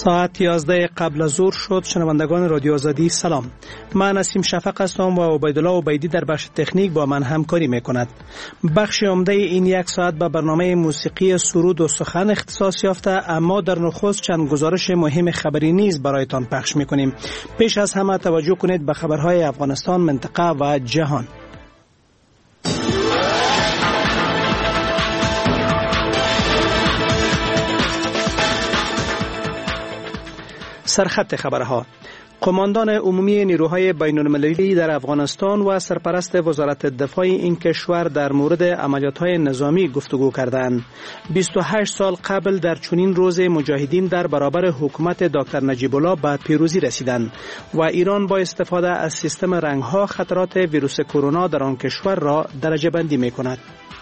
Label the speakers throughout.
Speaker 1: ساعت 11 قبل از ظهر شد. شنوندگان رادیو آزادی سلام. من نسیم شفق هستم و عبیدالله عبیدی در بخش تکنیک با من همکاری میکند. بخش عمده این یک ساعت به برنامه موسیقی سرود و سخن اختصاص یافته، اما در نخست چند گزارش مهم خبری نیز برایتان پخش میکنیم. پیش از همه توجه کنید به خبرهای افغانستان، منطقه و جهان. سرخط خبرها: قماندان عمومی نیروهای بین‌المللی در افغانستان و سرپرست وزارت دفاع این کشور در مورد عملیات‌های نظامی گفتگو کردند. 28 سال قبل در چنین روز مجاهدین در برابر حکومت دکتر نجیب الله به پیروزی رسیدند و ایران با استفاده از سیستم رنگ‌ها خطرات ویروس کرونا در آن کشور را درجه بندی می‌کند.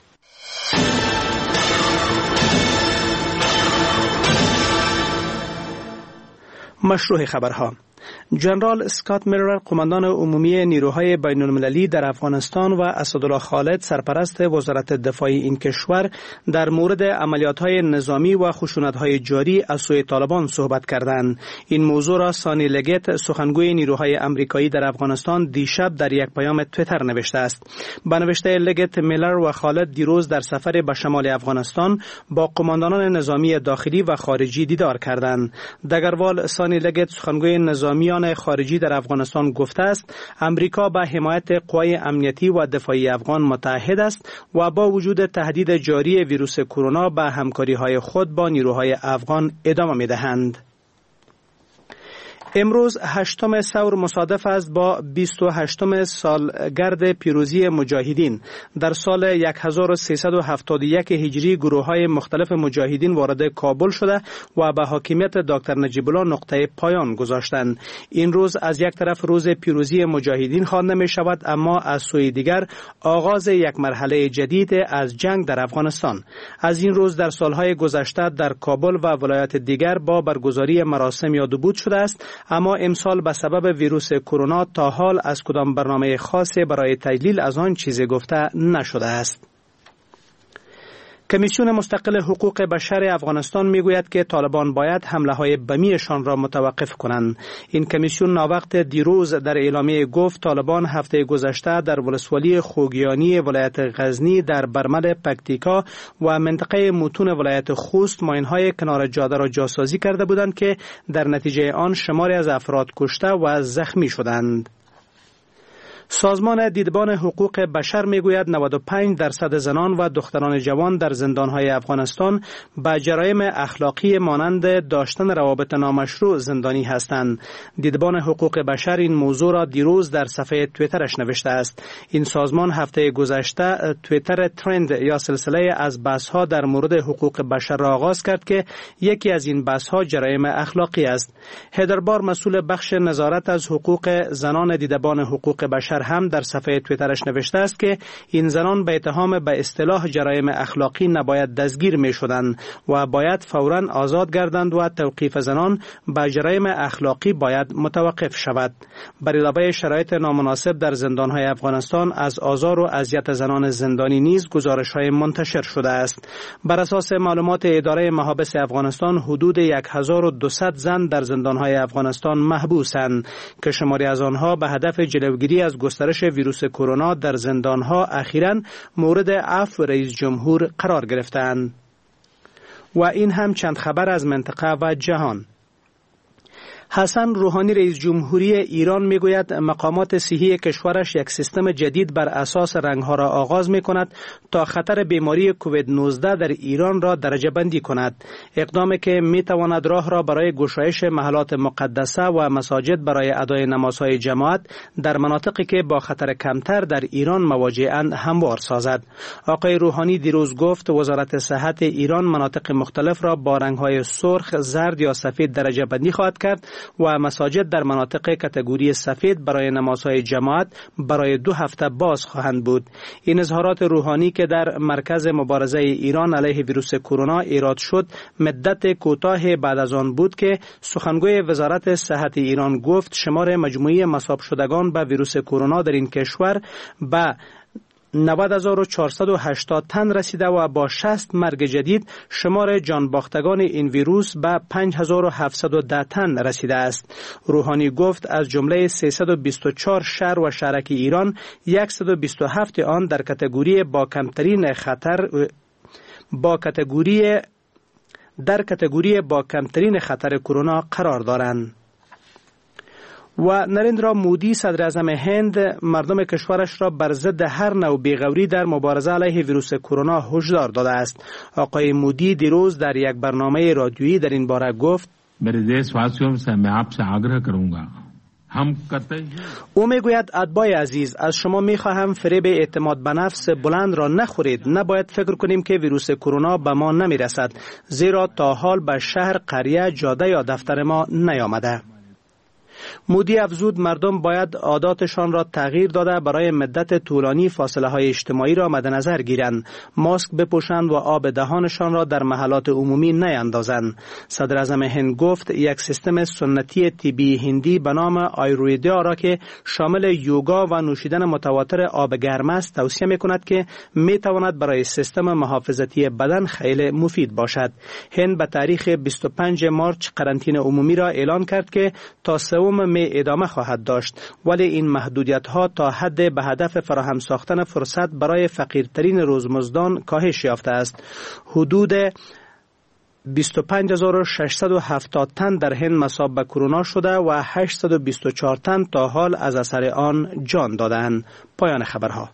Speaker 1: مشروع خبرها: جنرال اسکات میلر، قماندان عمومی نیروهای بین‌المللی در افغانستان و اسدالله خالد، سرپرست وزارت دفاع این کشور در مورد عملیات‌های نظامی و خشونت‌های جاری از سوی طالبان صحبت کردند. این موضوع را سانی لگت، سخنگوی نیروهای آمریکایی در افغانستان، دیشب در یک پیام توییتر نوشته است. با نوشته لگت، میلر و خالد دیروز در سفر به شمال افغانستان با قماندانان نظامی داخلی و خارجی دیدار کردند. دگروال سانی لگت، سخنگوی نظامیان خارجی در افغانستان، گفته است امریکا به حمایت قوای امنیتی و دفاعی افغان متحد است و با وجود تهدید جاری ویروس کرونا به همکاری‌های خود با نیروهای افغان ادامه می‌دهند. امروز 8 ثور مصادف است با 28 سالگرد پیروزی مجاهدین. در سال 1371 هجری گروه‌های مختلف مجاهدین وارد کابل شده و به حاکمیت دکتر نجیب الله نقطه پایان گذاشتند. این روز از یک طرف روز پیروزی مجاهدین خوانده می شود، اما از سوی دیگر آغاز یک مرحله جدید از جنگ در افغانستان. از این روز در سالهای گذشته در کابل و ولایات دیگر با برگزاری مراسم یاد و بود شده است، اما امسال به سبب ویروس کرونا تا حال از کدام برنامه خاصی برای تجلیل از آن چیزی گفته نشده است. کمیسیون مستقل حقوق بشر افغانستان میگوید که طالبان باید حمله‌های بمیشان را متوقف کنند. این کمیسیون ناوقت دیروز در اعلامیه گفت طالبان هفته گذشته در ولسوالی خوگیانی ولایت غزنی، در برمل پکتیکا و منطقه متون ولایت خوست ماین‌های کنار جاده را جاسازی کرده بودند که در نتیجه آن شماری از افراد کشته و زخمی شدند. سازمان دیدبان حقوق بشر میگوید 95% زنان و دختران جوان در زندانهای افغانستان به جرایم اخلاقی مانند داشتن روابط نامشروع زندانی هستند. دیدبان حقوق بشر این موضوع را دیروز در صفحه توییترش نوشته است. این سازمان هفته گذشته توییتر ترند یا سلسله از بحث‌ها در مورد حقوق بشر را آغاز کرد که یکی از این بحث‌ها جرایم اخلاقی است. هدربار، مسئول بخش نظارت از حقوق زنان دیدبان حقوق بشر، هم در صفحه توییترش نوشته است که این زنان به اتهام به اصطلاح جرایم اخلاقی نباید دستگیر می شدند و باید فوراً آزاد گردند و توقیف زنان به جرایم اخلاقی باید متوقف شود. بر علاوه شرایط نامناسب در زندانهای افغانستان از آزار و اذیت زنان زندانی نیز گزارش‌های منتشر شده است. بر اساس معلومات اداره محابس افغانستان حدود 1200 زن در زندانهای افغانستان محبوسند که شماری از آنها به هدف جلوگیری از گسترش ویروس کرونا در زندانها اخیراً مورد عفو رئیس جمهور قرار گرفتند. و این هم چند خبر از منطقه و جهان. حسن روحانی رئیس جمهوری ایران میگوید مقامات صحی کشورش یک سیستم جدید بر اساس رنگها را آغاز می کند تا خطر بیماری کووید 19 در ایران را درجه بندی کند. اقدامی که می تواند راه را برای گشایش محلات مقدسه و مساجد برای ادای نمازهای جماعت در مناطقی که با خطر کمتر در ایران مواجه‌اند هموار سازد. آقای روحانی دیروز گفت وزارت صحت ایران مناطق مختلف را با رنگ‌های سرخ، زرد یا سفید درجه بندی خواهد کرد و مساجد در مناطق کاتگوری سفید برای نمازهای جماعت برای 2 هفته باز خواهند بود. این اظهارات روحانی که در مرکز مبارزه ایران علیه ویروس کرونا ایراد شد مدت کوتاه بعد از آن بود که سخنگوی وزارت صحت ایران گفت شمار مجموعی مصاب شدگان به ویروس کرونا در این کشور به 90,480 تن رسیده و با 60 مرگ جدید شمار جان باختگان این ویروس به 5,710 تن رسیده است. روحانی گفت از جمله 324 شهر و شهرک ایران 127 آن در کاتگوری با کمترین خطر کرونا قرار دارند. و نریندرا مودی صدر اعظم هند مردم کشورش را بر ضد هر نوع بیغوری در مبارزه علیه ویروس کرونا هشدار داده است. آقای مودی دیروز در یک برنامه رادیویی در این باره گفت: او میگوید اتباع عزیز، از شما میخواهم فریب اعتماد به نفس بلند را نخورید. نباید فکر کنیم که ویروس کرونا به ما نمیرسد، زیرا تا حال به شهر، قریه، جاده یا دفتر ما نیامده. مودی افزود مردم باید عاداتشان را تغییر داده برای مدت طولانی فاصله های اجتماعی را مد نظر گیرند، ماسک بپوشند و آب دهانشان را در محلات عمومی نیندازند. صدر اعظم هند گفت یک سیستم سنتی طبی هندی به نام آیورویدا را که شامل یوگا و نوشیدن متواتر آب گرم است توصیه می‌کند که می‌تواند برای سیستم محافظتی بدن خیلی مفید باشد. هند به تاریخ 25 مارچ قرنطینه عمومی را اعلان کرد که تا 3 می ادامه خواهد داشت، ولی این محدودیت ها تا حد به هدف فراهم ساختن فرصت برای فقیرترین روزمزدان کاهش یافته است. حدود 25,670 تن در هند مصاب به کرونا شده و 824 تن تا حال از اثر آن جان دادند. پایان خبرها.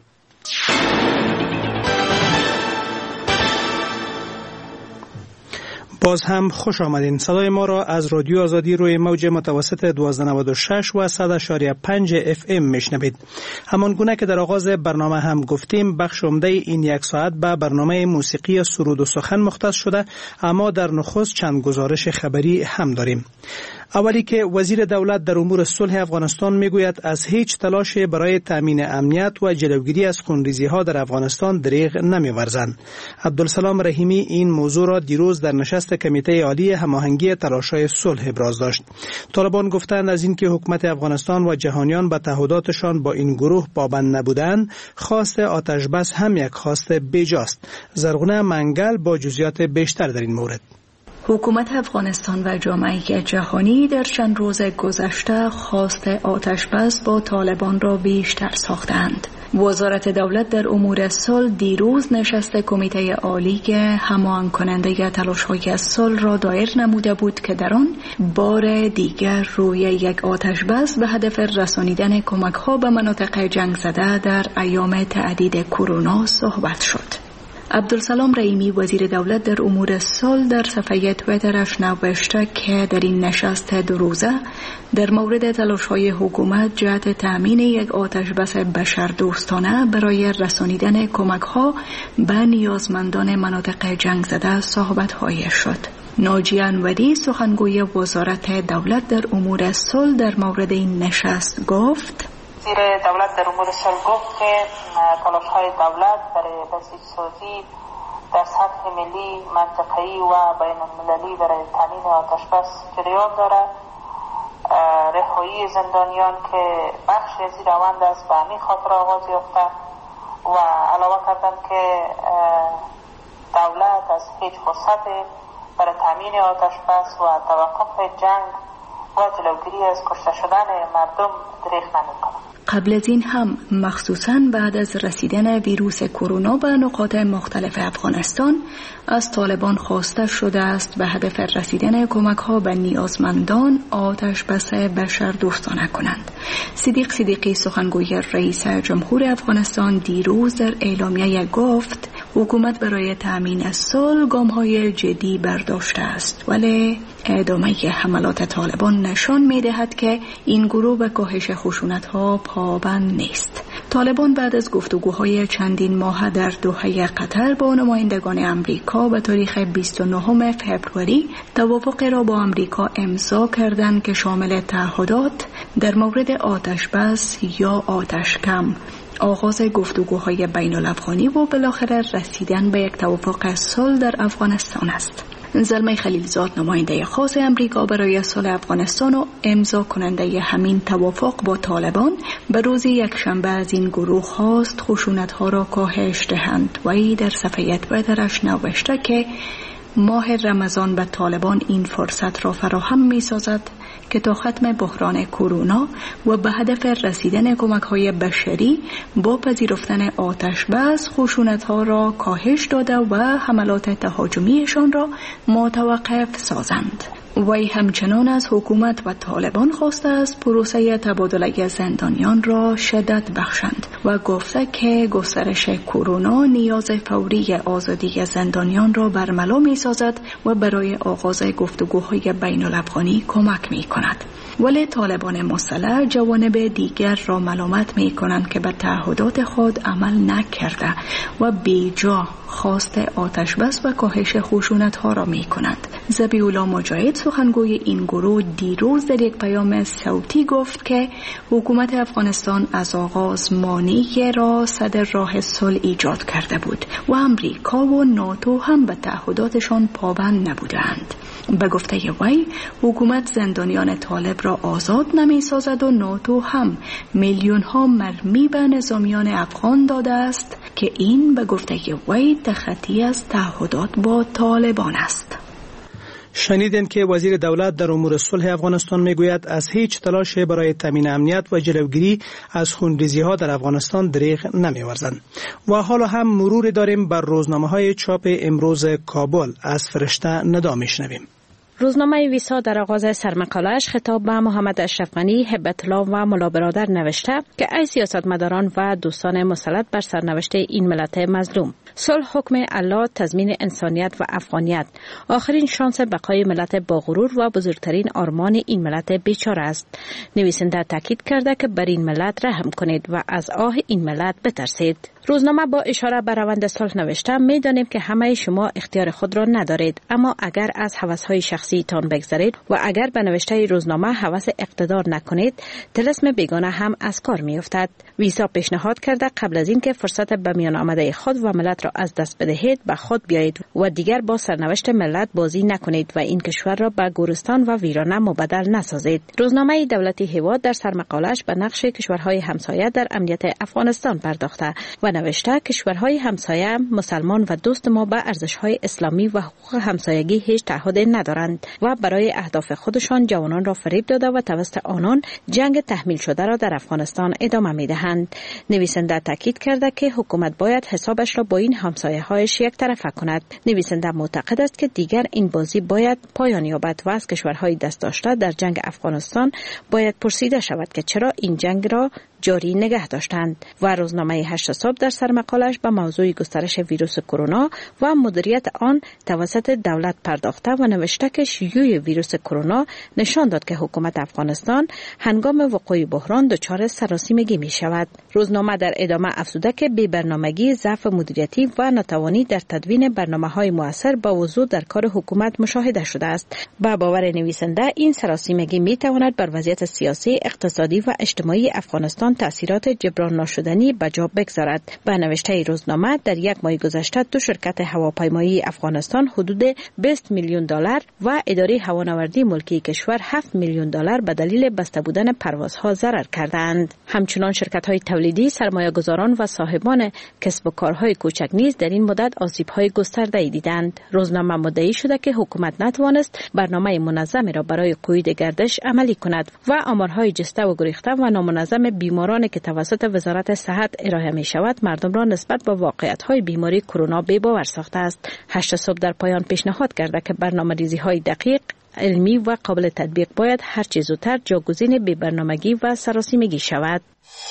Speaker 1: باز هم خوش آمدین. صدای ما را از رادیو آزادی روی موج متوسط 1296 و 100.5 FM میشنوید. همان گونه که در آغاز برنامه هم گفتیم، بخش عمده این یک ساعت به برنامه موسیقی سرود و سخن مختص شده، اما در نخست چند گزارش خبری هم داریم. اولی که وزیر دولت در امور صلح افغانستان میگوید از هیچ تلاش برای تامین امنیت و جلوگیری از خونریزی ها در افغانستان دریغ نمی‌ورزند. عبدالسلام رحیمی این موضوع را دیروز در نشست کمیته عالی هماهنگی تلاش‌های صلح ابراز داشت. طالبان گفتند از اینکه حکومت افغانستان و جهانیان به تعهداتشان با این گروه پابند نبودند، خواست آتش بس هم یک خواست بیجاست. زرغونه منگل با جزئیات بیشتر در این مورد.
Speaker 2: حکومت افغانستان و جامعه جهانی در چند روز گذشته خواست آتش‌بس با طالبان را بیشتر ساختند. وزارت دولت در امور صلح دیروز نشست کمیته عالی که هماهنگ کننده تلاش‌های صلح را دایر نموده بود که در آن بار دیگر روی یک آتش‌بس به هدف رسانیدن کمک‌ها به مناطق جنگ زده در ایام تعدید کرونا صحبت شد. عبدالسلام رحیمی وزیر دولت در امور صلح در صفحه توییترش نوشته که در این نشست 2 روزه در مورد تلاش‌های حکومت جهت تأمین یک آتش‌بس بشردوستانه برای رسانیدن کمک‌ها به نیازمندان مناطق جنگ زده صحبت‌های شد. ناجی انوری سخنگوی وزارت دولت در امور صلح در مورد این نشست گفت:
Speaker 3: وزیر دولت در امور صلح گفت که تلاش‌های دولت برای بسیج‌سازی در سطح ملی، منطقه‌ای و بین‌المللی برای تامین آتش‌بس جریان دارد. رهایی زندانیان که بخشی از این روند است به همین خاطر آغاز یافته و علاوه کردن که دولت از هیچ فرصت برای تامین آتش‌بس و توقف جنگ و جلوگیری از کشته شدن مردم دریغ نمی‌کند.
Speaker 2: قبل از این هم مخصوصاً بعد از رسیدن ویروس کرونا به نقاط مختلف افغانستان از طالبان خواسته شده است به هدف رسیدن کمک‌ها به نیازمندان آتش‌بس بشردوستانه کنند. صدیق صدیقی سخنگوی رئیس جمهور افغانستان دیروز در اعلامیه گفت حکومت برای تأمین صلح گام‌های جدی برداشته است، ولی ادامه حملات طالبان نشان می‌دهد که این گروه به کاهش خشونت‌ها پابند نیست. طالبان بعد از گفتگوهای چندین ماه در دوحه قطر با نمایندگان امریکا به تاریخ 29 فوریه توافقی را با امریکا امضا کردند که شامل تعهدات در مورد آتش‌بس یا آتش‌کم، آغاز گفتگوهای بین الافغانی و بالاخره رسیدن به یک توافق صلح در افغانستان است. زلمه خلیلزاد نماینده خاص امریکا برای صلح افغانستان و امضا کننده همین توافق با طالبان به روز یکشنبه از این گروه خواست خشونت‌ها را کاهش دهند و ای در صفحه توییترش نوشته که ماه رمضان به طالبان این فرصت را فراهم می‌سازد که تا ختم بحران کرونا و به هدف رسیدن کمک‌های بشری با پذیرفتن آتش بس خشونت‌ها را کاهش داده و حملات تهاجمیشان را متوقف سازند. وی همچنان از حکومت و طالبان خواسته است پروسه تبادله زندانیان را شدت بخشند و گفته که گسترش کرونا نیاز فوری آزادی زندانیان را برملا می سازد و برای آغاز گفتگوهای بین الافغانی کمک می کند. ولی طالبان مسلح جوانب دیگر را ملامت می کنند که به تعهدات خود عمل نکرده و بیجا خواست آتش بس و کاهش خشونت ها را می کنند. ذبیح الله مجاهد سخنگوی این گروه دیروز در یک پیام صوتی گفت که حکومت افغانستان از آغاز مانعی را صدر راه صلح ایجاد کرده بود و امریکا و ناتو هم به تعهداتشان پابند نبودند. به گفته وی حکومت زندانیان طالب را آزاد نمی سازد و ناتو هم میلیون ها مرمی به نظامیان افغان داده است که این به گفته وی تخطی از تعهدات با طالبان است.
Speaker 1: شنیدین که وزیر دولت در امور صلح افغانستان میگوید از هیچ تلاش برای تامین امنیت و جلوگیری از خونریزی ها در افغانستان دریغ نمی‌ورزند. و حالا هم مرور داریم بر روزنامه‌های چاپ امروز کابل. از فرشته ندا میشنویم.
Speaker 4: روزنامه ویسا در آغاز سرمقاله‌اش خطاب به محمد اشرف غنی، هبت الله و ملا برادر نوشته که ای سیاستمداران و دوستان مسلط بر سرنوشت این ملت مظلوم، صلح حکم الله، تضمین انسانیت و افغانیت، آخرین شانس بقای ملت با غرور و بزرگترین آرمان این ملت بیچاره است. نویسنده تاکید کرده که بر این ملت رحم کنید و از آه این ملت بترسید. روزنامه با اشاره به روند صلح نوشته می‌دانیم که همه شما اختیار خود را ندارید، اما اگر از هوس‌های شخصی تان بگذرید و اگر به نوشته روزنامه هوس اقتدار نکنید، طلسم بیگانه هم از کار می‌افتد. ویسا پیشنهاد کرده قبل از اینکه فرصت به میان آمده خود و ملت را از دست بدهید به خود بیایید و دیگر با سرنوشت ملت بازی نکنید و این کشور را به گورستان و ویرانه مبدل نسازید. روزنامه دولتی هیواد در سرمقاله‌اش به نقش کشورهای همسایه در امنیت افغانستان پرداخته و نوشته کشورهای همسایه مسلمان و دوست ما به ارزش‌های اسلامی و حقوق همسایگی هیچ تعهد ندارند و برای اهداف خودشان جوانان را فریب داده و توسط آنان جنگ تحمیل شده را در افغانستان ادامه می‌دهند. نویسنده تاکید کرده که حکومت باید حسابش را با این همسایه‌هایش یک طرفه کند. نویسنده معتقد است که دیگر این بازی باید پایان یابد و از کشورهای دست داشته در جنگ افغانستان باید پرسیده شود که چرا این جنگ را جاری نگه داشتند. و روزنامه 8 صبح در سرمقاله‌اش به موضوع گسترش ویروس کرونا و مدیریت آن توسط دولت پرداخته و نوشته که شیوع ویروس کرونا نشان داد که حکومت افغانستان هنگام وقوع بحران دچار سراسیمگی می شود. روزنامه در ادامه افزوده که بی‌برنامگی، ضعف مدیریتی و ناتوانی در تدوین برنامه‌های مؤثر با وضوح در کار حکومت مشاهده شده است. با باور نویسنده این سراسیمگی می تواند بر وضعیت سیاسی، اقتصادی و اجتماعی افغانستان تأثیرات جبران ناشدنی به جا بگذارد. به نوشته روزنامه در یک ماه گذشته دو شرکت هواپیمایی افغانستان حدود 20 میلیون دلار و اداره هوانوردی ملکی کشور 7 میلیون دلار به دلیل بسته بودن پروازها ضرر کردند. همچنان شرکت‌های تولیدی، سرمایه‌گذاران و صاحبان کسب و کارهای کوچک نیز در این مدت آسیب‌های گسترده‌ای دیدند. روزنامه مدعی شده که حکومت نتوانست برنامه منظمی را برای قید گردش عملی کند و آمارهای جسته و گریخته و نامنظم بیمارانی که توسط وزارت صحت ارائه می شود مردم را نسبت به واقعیت‌های بیماری کرونا بی‌باور ساخته است. 8 صبح در پایان پیشنهاد کرده که برنامه‌ریزی‌های دقیق، علمی و قابل تطبیق باید هر چه زودتر جاگزین بی‌برنامگی و سراسیمگی شود.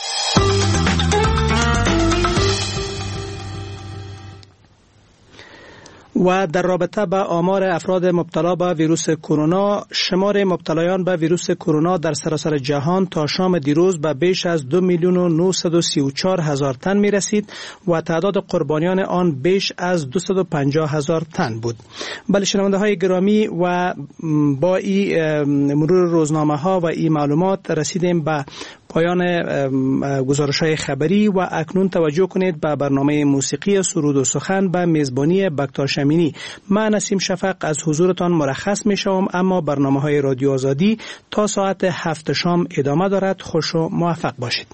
Speaker 1: و در رابطه با آمار افراد مبتلا به ویروس کرونا، شمار مبتلایان به ویروس کرونا در سراسر جهان تا شام دیروز به بیش از 2,934,000 تن می رسید و تعداد قربانیان آن بیش از 250,000 تن بود. بله شنونده های گرامی، و با این مرور روزنامه ها و این معلومات رسیدیم به پایان گزارش‌های خبری و اکنون توجه کنید به برنامه موسیقی سرود و سخن به میزبانی بکتاش امینی. من نسیم شفق از حضورتان مرخص میشم، اما برنامه‌های رادیو آزادی تا ساعت 7 شام ادامه دارد. خوش و موفق باشید.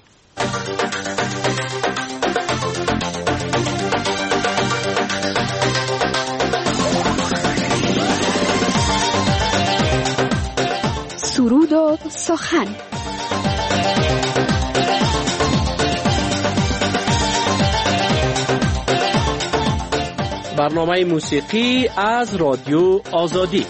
Speaker 5: سرود و سخن.
Speaker 6: برنامه موسیقی از رادیو آزادی.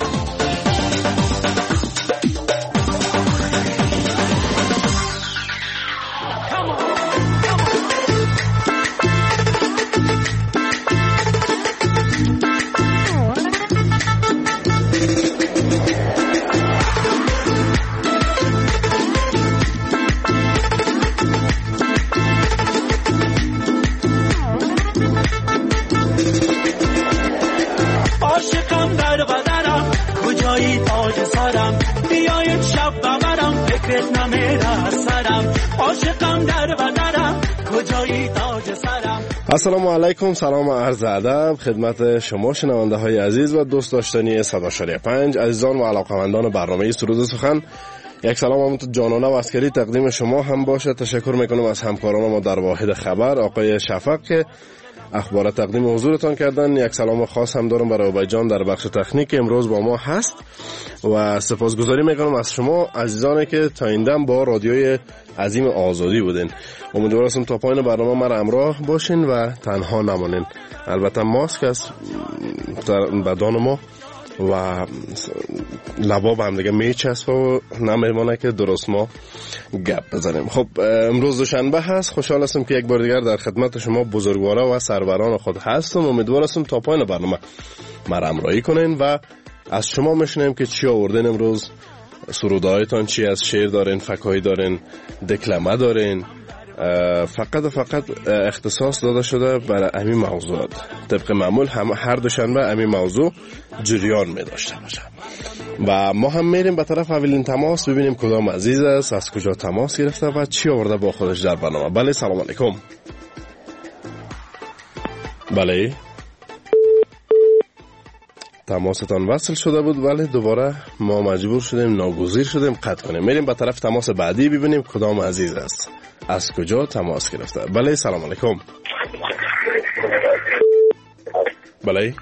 Speaker 7: السلام علیکم، سلام و عرض ادب خدمت شما شنونده های عزیز و دوست داشتنی 100.5 عزیزان و علاقمندان برنامه سرود و سخن. یک سلام همونطور جانانه و عسکری تقدیم شما هم باشه. تشکر میکنم از همکاران ما در واحد خبر، آقای شفق که اخبار تقدیم حضورتان کردن. یک سلام خاص هم دارم برای عبای جان در بخش تکنیک امروز با ما هست و سپاسگزاری میکنم از شما عزیزانی که تا این دم با رادیوی عظیم آزادی بودین. امیدوارم تا پایان برنامه ما همراه باشین و تنها نمانین. البته ماسک از بدن ما و لبا هم دیگه میچسبه و نمیمونه که درست ما گپ بزنیم. خب امروز دوشنبه هست. خوشحال هستم که یک بار دیگر در خدمت شما بزرگوارا و سروران خود هستم. امیدوارم تا پایان برنامه ما همراهی کنین و از شما میشنیم که چی آوردین امروز. سرودهایتان چی از شعر دارین، فکاهی دارین، دکلمه دارین. فقط اختصاص داده شده برای همین موضوعات. طبق معمول هر دوشنبه همین موضوع جریان می داشته باشه و ما هم میریم به طرف اولین تماس ببینیم کدام عزیز است، از کجا تماس گرفته و چی آورده با خودش در برنامه. بله سلام علیکم. بله تماستان وصل شده بود ولی دوباره ما مجبور شدیم، ناگزیر شدیم قطع کنیم. میریم به طرف تماس بعدی ببینیم کدام عزیز است، از کجا تماس گرفته. بله سلام علیکم. بله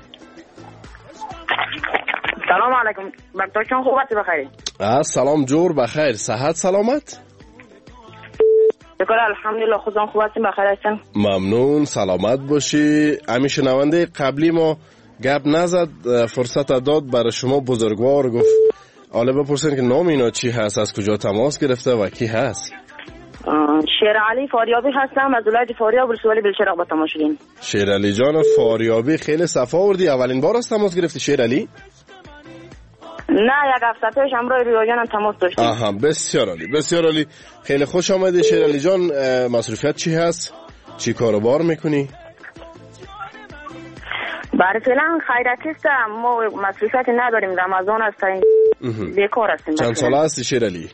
Speaker 8: سلام علیکم. بکتاشان خوبت بخیر؟
Speaker 7: سلام جور بخیر. صحت سلامت؟
Speaker 8: شکر الحمدلله. خودم خوب هستم بخیر هستم.
Speaker 7: ممنون سلامت باشی. همیشه شنونده قبلی ما گپ نزد، فرصت داد برای شما بزرگوار گفت حالا بپرسین که نام اینا چی هست، از کجا تماس گرفته و کی هست.
Speaker 8: شیر علی فاریابی هستم از ولایت فاریاب ولسوالی بلچراغ با تماس شدیم.
Speaker 7: شیر علی جان فاریابی خیلی صفا آوردی. اولین بار است تماس گرفتی شیر علی؟
Speaker 8: نه یک هفته پیش همراه ریو جانم تماس داشتیم.
Speaker 7: آها بسیار عالی بسیار عالی. خیلی خوش آمدی شیر علی جان. مصروفیت چی هست؟ چی کاروبار میکنی؟
Speaker 8: برای فعلا خیراتی هستم. ما مصروفیت نداریم، رمضان است بیکار هستیم.
Speaker 7: چند ساله هستی شیر علی؟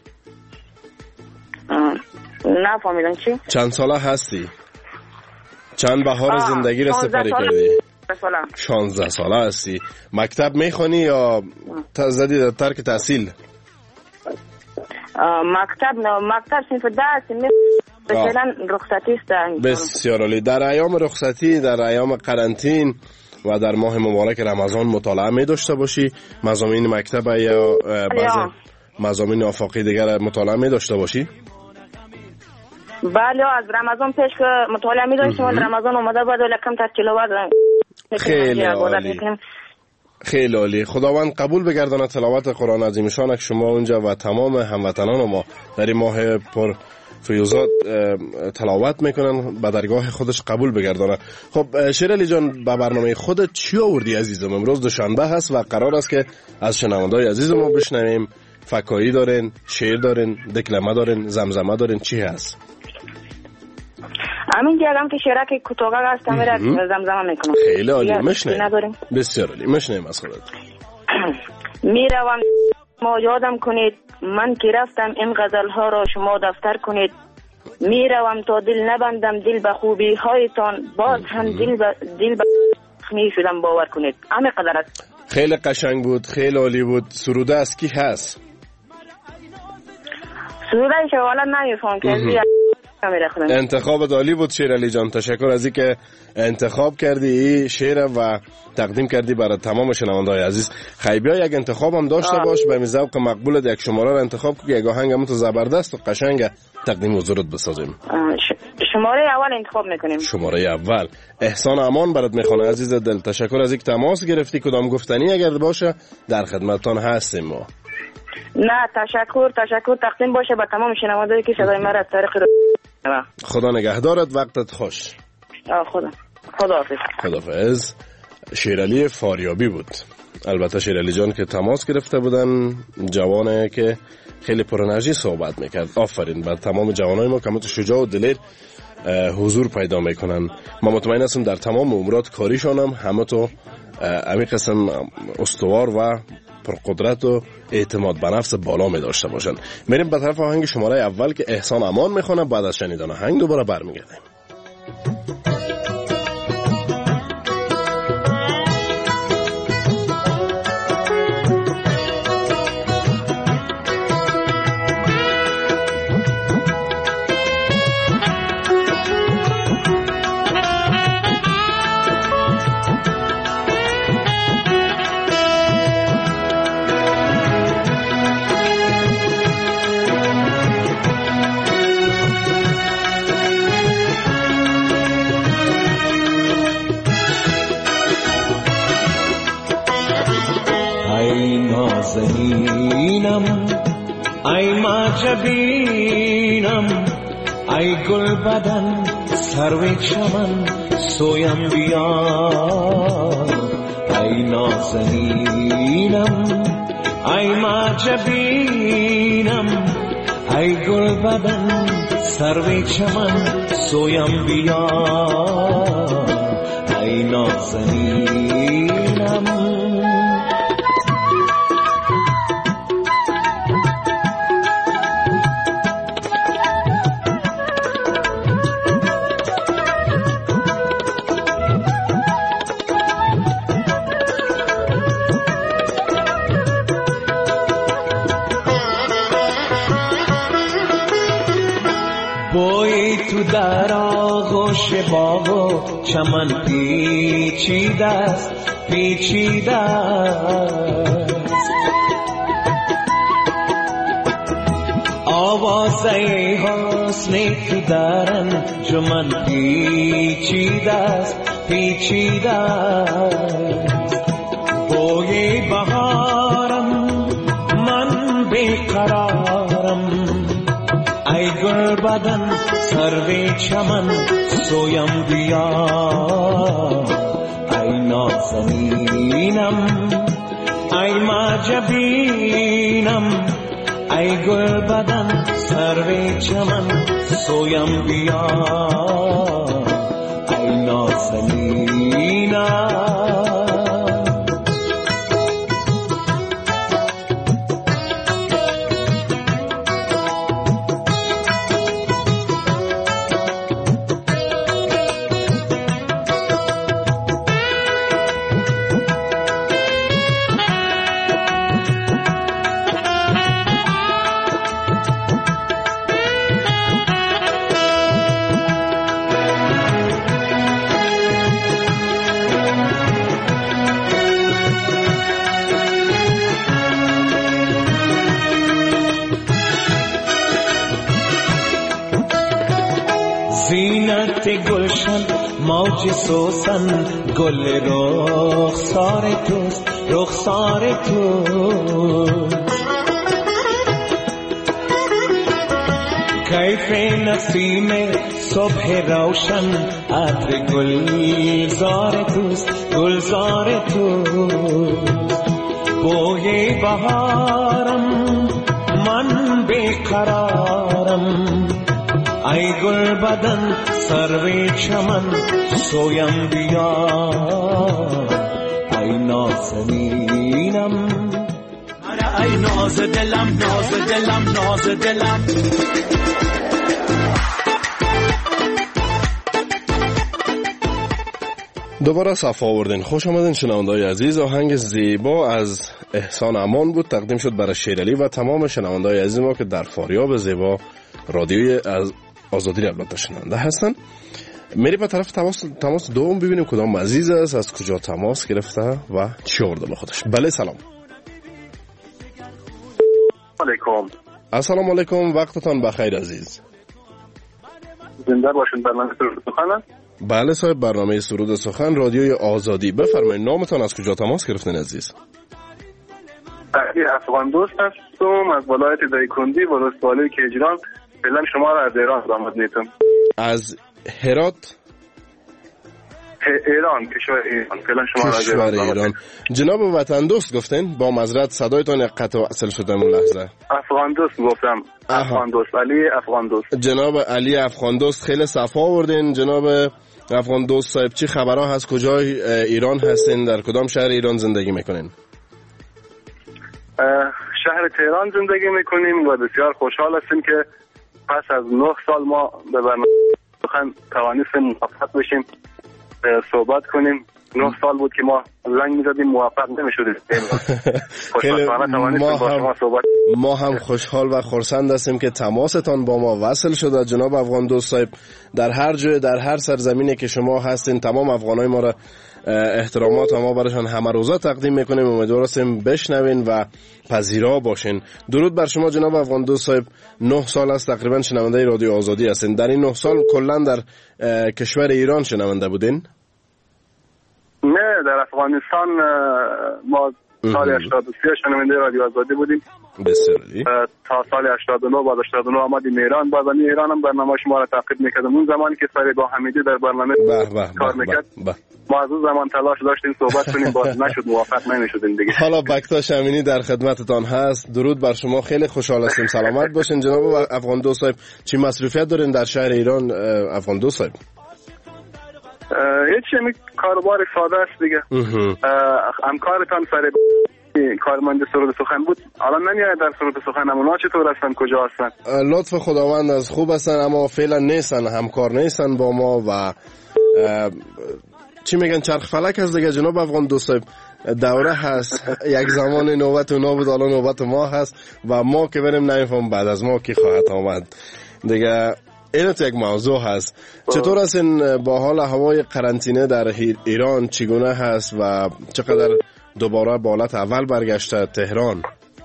Speaker 8: نفهمیدم چی؟
Speaker 7: چند ساله هستی؟ چند بهار زندگی را سپری کردی؟ 16 ساله هستی. مکتب میخونی یا زدی در ترک تحصیل؟
Speaker 8: مکتب صنف 10 هستیم. فعلا رخصتی است.
Speaker 7: بسیار عالی. در ایام رخصتی، در ایام قرنطین و در ماه مبارک رمضان مطالعه می داشته باشی؟ مضامین مکتب یا بعضی مضامین آفاقی دیگر مطالعه می داشته باشی؟
Speaker 8: بله از رمضان پیش که مطالعه می داشتیم و رمضان اومده بعد لکم تلاوت.
Speaker 7: خیلی عالی خیلی عالی. خداوند قبول بگردانه تلاوت قرآن عظیم شانک شما اونجا و تمام هموطنان ما در این ماه پر فیوزات تلاوت میکنن، به درگاه خودش قبول بگردانه. خب شیر علی جان به برنامه خودت چی آوردی عزیزم؟ امروز دوشنبه هست و قرار است که از شنونده‌های عزیز ما بشنویم. فکاهی دارین، شعر دارین، دکلمه دارین، زمزمه دارین، چی هست؟
Speaker 8: همین دیگم که شعرک کوتاه هست میره زمزمه میکنم.
Speaker 7: خیلی عالی. مشنیم. بسیار عالی. مشنیم از خودت.
Speaker 8: میروم ما یادم کنید، من که رفتم این غزل ها را شما دفتر کنید. میروم تا دل نبندم دل به خوبی هایتان، باز هم دل به می شدم، باور کنید. همه قدر است.
Speaker 7: خیلی قشنگ بود، خیلی عالی بود. سروده از کی هست؟
Speaker 8: سروده شوالا نمیفهم که
Speaker 7: انتخاب عالی بود شیرالی جان. تشکر از اینکه انتخاب کردی این شعر و تقدیم کردی برای تمام شنونده‌های عزیز. خیبیا یک انتخاب هم داشته باش، به ذوق مقبولت یک شماره رو انتخاب کن که یک آهنگ تو زبردست و قشنگ تقدیم حضورت بسازیم.
Speaker 8: شماره اول انتخاب میکنیم.
Speaker 7: شماره اول احسان امان برات میخوانه. عزیز دل تشکر از اینکه تماس گرفتی. کدام گفتنی اگر باشه در خدمتتان هستیم ما.
Speaker 8: نه تشکر تقدیم باشه به تمام شنوندهایی که صدای ما را از طریق
Speaker 7: خدا نگهدارت. وقتت خوش. خداحافظ. شیرالی فاریابی بود. البته شیرالی جان که تماس گرفته بودن، جوانه که خیلی پر انرژی صحبت میکرد. آفرین بر تمام جوانای ما که همه تو شجاع و دلیر حضور پیدا میکنن. ما مطمئن هستم در تمام امورات کاریشان هم همه تو امی قسم استوار و پرقدرت و اعتماد به نفس بالا می داشته باشن. میریم به طرف آهنگ شماره اول که احسان امان میخونه. بعد از شنیدن آهنگ دوباره برمیگردیم.
Speaker 9: ای معجبینم ای گل بدن سرو چمن سویم بیا. ای نازنینم ای معجبینم ای گل بدن سرو چمن سویم بیا. ای نازنینم در آغوش باغ و چمن پیچیده است پیچیده است. آوازه حسن تو در انجمن پیچیده است پیچیده است. بوی بهارم من بیقرارم ای گل بدن سرو چمن سویم بیا. ای نازنینم ای معجبینم ای گل بدن سرو چمن سویم بیا. ای نازنینم زینت گلشن موج سوسن گل رخسار توست رخسار توست. کیف نسیم صبح روشن عطر گلزار توست گلزار توست. بوی بهارم من بیقرارم ای گل بدن سرو چمن سویم بیا. ای نازنینم ای ناز دلم ناز دلم ناز دلم.
Speaker 7: دوباره صف آوردین. خوش آمدین شنونده‌های عزیز. آهنگ زیبا از احسان امان بود، تقدیم شد برای شیرعلی و تمام شنونده‌های عزیز ما که در فاریاب زیبا رادیوی از آزادی البته شنونده هستن. میری به طرف تماس دوم ببینیم کدام عزیز است، از کجا تماس گرفته و چی آورده با خودش. بله سلام.
Speaker 10: علیکم.
Speaker 7: السلام علیکم، وقتتان بخیر عزیز.
Speaker 10: زنده باشین. برنامه سرود سخن.
Speaker 7: بله صاحب، برنامه سرود سخن رادیوی آزادی. بفرمایید نامتان، از کجا تماس گرفتین عزیز؟
Speaker 10: علی افغان دوست هستم از ولایت دایکندی ولسوالی کیجران. فعلا شما را از ایران داماد نیتم.
Speaker 7: از هرات؟
Speaker 10: ایران، کشور ایران. فعلا شما را از ایران.
Speaker 7: جناب وطن دوست گفتین؟ با معذرت صدایتان یک قطع وصل شده اون لحظه.
Speaker 10: افغان دوست گفتم. افغان دوست، علی افغان دوست.
Speaker 7: جناب علی افغان دوست، خیلی صفا آوردین. جناب افغان دوست صاحب، چی خبرها هست؟ کجای ایران هستین؟ در کدام شهر ایران زندگی میکنین؟
Speaker 10: شهر تهران زندگی میکنیم و بسیار خوشحال هستیم که پس از 9 سال ما به برنامه سخن توانستیم موفق بشیم صحبت کنیم. 9 سال بود که ما زنگ می‌زدیم موفق نمی‌شدیم. خوشبختانه توانستیم با شما صحبت.
Speaker 7: ما هم خوشحال و خرسند هستیم که تماستان با ما وصل شده. جناب افغان دوست صاحب، در هر جای در هر سرزمینی که شما هستین تمام افغانای ما را احترامات ما براشان همه روزا تقدیم میکنیم. امیدوار هستیم بشنوین و پذیرا باشین. درود بر شما جناب افغان دوست صاحب. 9 سال است تقریبا شنونده رادیو آزادی هستین. در این 9 سال کلا در کشور ایران شنونده بودین؟
Speaker 10: نه، در افغانستان ما سال 83 شنونده رادیو آزادی بودیم.
Speaker 7: بسیار
Speaker 10: تا سال 89 بعد 89 آمدیم ایران. بعد از ایران هم برنامه شما را تعقیب میکردم. اون زمانی که فریبا حمیدی در برنامه کار میکرد ما از اون زمان تلاش داشتیم صحبت کنیم، باز نشد، موفق نمیشدیم دیگه.
Speaker 7: حالا بکتاش امینی در خدمتتان هست. درود بر شما، خیلی خوشحال هستیم. سلامت باشین جناب افغان دوست صاحب. چی مصروفیت دارین در شهر ایران افغان دوست صاحب؟
Speaker 10: هیچ کاروبار ساده است دیگه. همکارتان فریب کارمند سرود سخن بود، الان نمیاد در سرود سخن. اونا چطور هستن؟ کجا هستن؟
Speaker 7: لطف خداوند از خوب هستن، اما فعلا نیستن، همکار نیستن با ما و چی میگن چرخ فلک هست دیگه جناب افغان دوست صاحب. دوره هست، یک زمان نوبت اونا بود، الان نوبت ما هست و ما که بریم نمیفهم بعد از ما کی خواهد آمد دیگه. این یک موضوع هست. چطور هستین با حال هوای قرنطینه در ایران؟ چگونه هست و چقدر دوباره به حالت اول برگشته تهران؟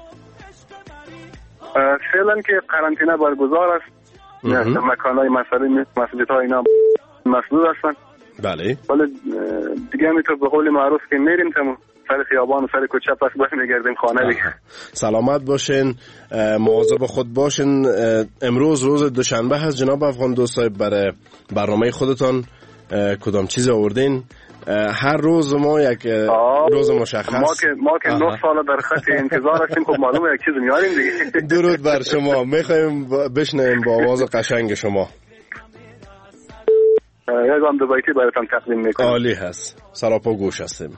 Speaker 10: فعلا که قرنطینه برگزار است. مکان‌های مسجدها اینا مسدود هستن.
Speaker 7: بله.
Speaker 10: ولی دیگه همینطور به قول معروف که میریم تمام سر خیابان و سر کوچه پس برمیگردیم خانه دیگه.
Speaker 7: سلامت باشین، مواظب خود باشین. امروز روز دوشنبه هست جناب افغان دوست صاحب. برای برنامه خودتان کدام چیز آوردین؟ هر روز ما یک روز مشخص.
Speaker 10: ما که 9 سال در خط انتظار هستیم. خب معلومه یک چیز میاریم دیگه.
Speaker 7: درود بر شما. میخوایم بشنویم با آواز قشنگ شما.
Speaker 10: یک هم دو بیتی براتون تقدیم میکنم.
Speaker 7: عالی هست، سراپا گوش هستیم.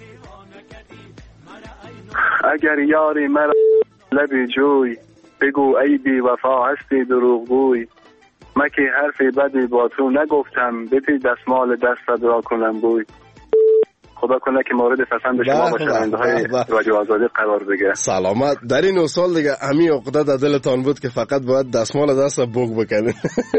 Speaker 10: اگر یاری مرا لبی جوی، بگو ای بی وفا هستی دروغگوی. مکی حرفی بدی با تو نگفتم، بپی دستمال دستت را کنم بوی. خدا کنه که مورد پسند شما با شنونده‌های رادیو آزادی قرار بگیره.
Speaker 7: سلامت. در این سال دیگه همین عقده در دلتان بود که فقط باید دستمال دست بوق بکنید.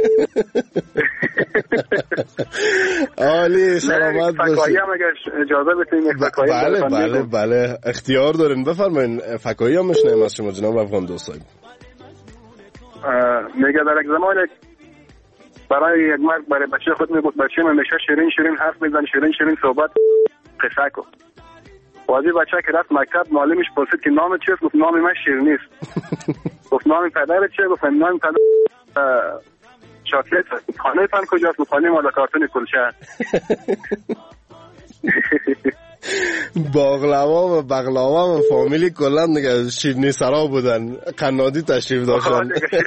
Speaker 7: عالی، سلامت باشید.
Speaker 10: فکایی هم اگر اجازه بدین فکایی.
Speaker 7: بله اختیار دارین، بفرمایید. فکایی هم میشنیم از شما جناب افغان دوست صاحب.
Speaker 10: میگه در یک زمان برای یک مرد برای بچه خود میگفت بچه من میشه شیرین شیرین حرف بزن، شیرین شیرین صحبت قصه کن. وادی بچه که رفت مکتب معلمش پرسید که نام چیست؟ گفت نام من شیرین است. گفت نام پدرت چیه؟ گفت نام پدر شاکلت است. خانه تان کجاست؟ گفت خانه مال کارتون کلچه.
Speaker 7: باقلوا و بغلاوا و فامیلی کلا دیگه شیرینی سرا بودن، قنادی تشریف داشتن.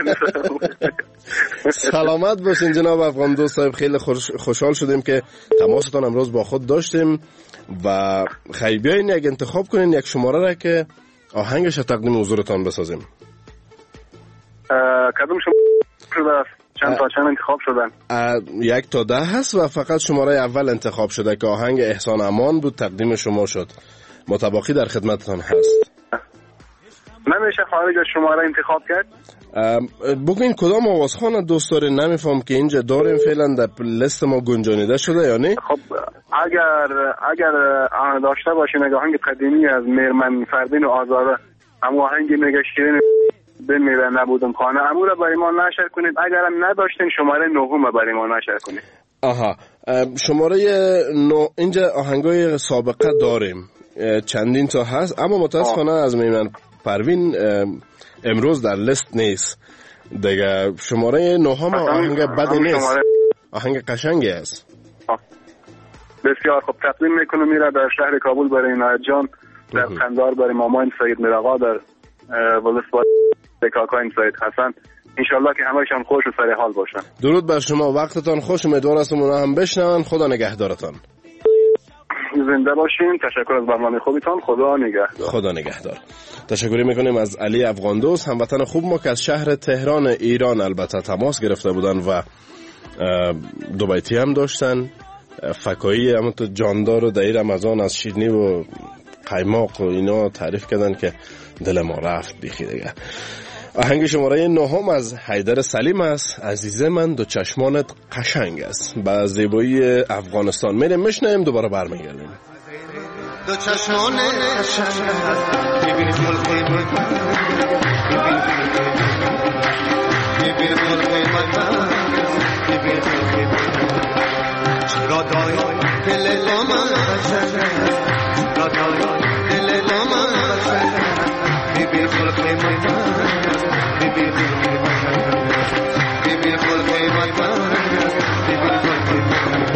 Speaker 7: سلامت باشین جناب افغان دوست صاحب. خیلی خوشحال شدیم که تماستان امروز با خود داشتیم و خیلی بیاین یک انتخاب کنین یک شماره را که آهنگش تقدیم حضورتان بسازیم.
Speaker 10: کدوم شما؟ شده است. چند تا چند انتخاب شدن؟
Speaker 7: 1 تا 10 هست و فقط شماره اول انتخاب شده که آهنگ احسان امان بود، تقدیم شما شد. متباقی در خدمتتان هست.
Speaker 10: نمیشه خارج از شماره انتخاب کرد؟
Speaker 7: بگوین کدام آوازخوان دوست دارین؟ نمیفهم که اینجا داریم فعلا در لیست ما گنجانیده شده یا نه؟
Speaker 10: خب اگر داشته باشین آهنگ قدیمی از میرمن فردین و آزاده، اما آهنگ میگه شیرین بمیره نبودم خانه، امو را برای ما نشر کنید. اگرم نداشتین شماره 9 برای ما نشر کنید.
Speaker 7: آها، شماره 9 اینجا آهنگای سابقه داریم، چندین تا هست، اما متاسفانه از میرمن پروین امروز در لیست نیست دیگه. شماره 9 هم آهنگ بدی نیست، آهنگ قشنگی است.
Speaker 10: بسیار خوب، تقدیم میکنم میره در شهر کابل برای عنایت جان، در قندار برای مامان سید میرآقا، در ولسوالی کاکایم سید حسن. انشالله که همه‌شان خوش و سر حال باشن.
Speaker 7: درود بر شما، وقتتان خوش، امیدوار هستم اونا هم بشنون. خدا نگهدارتان.
Speaker 10: زنده باشین. تشکر از برنامه خوبتان. خدا نگهدار.
Speaker 7: خدا نگهدار. تشکر میکنیم از علی افغاندوست، هموطن خوب ما که از شهر تهران ایران البته تماس گرفته بودن و دو بیتی هم داشتن. فکایی هم تو جاندار و دایر رمضان از شیرینی و قیماق و اینا تعریف کردن که دل ما رفت بیخی دیگه. آهنگ شماره 9 از حیدر سلیم است. عزیز من دو چشمانت قشنگ است. با زیبایی افغانستان میریم میشنیم، دوباره برمیگردیم.
Speaker 11: دو چشمانت قشنگ است، ببین خلقی من، ببین خلقی من، ببین خلقی من. چرا دای دل من قشنگ است، چرا دای دل من قشنگ است، ببین خلقی من، ببین خلقی من، ببین خلقی من، ببین خلقی من.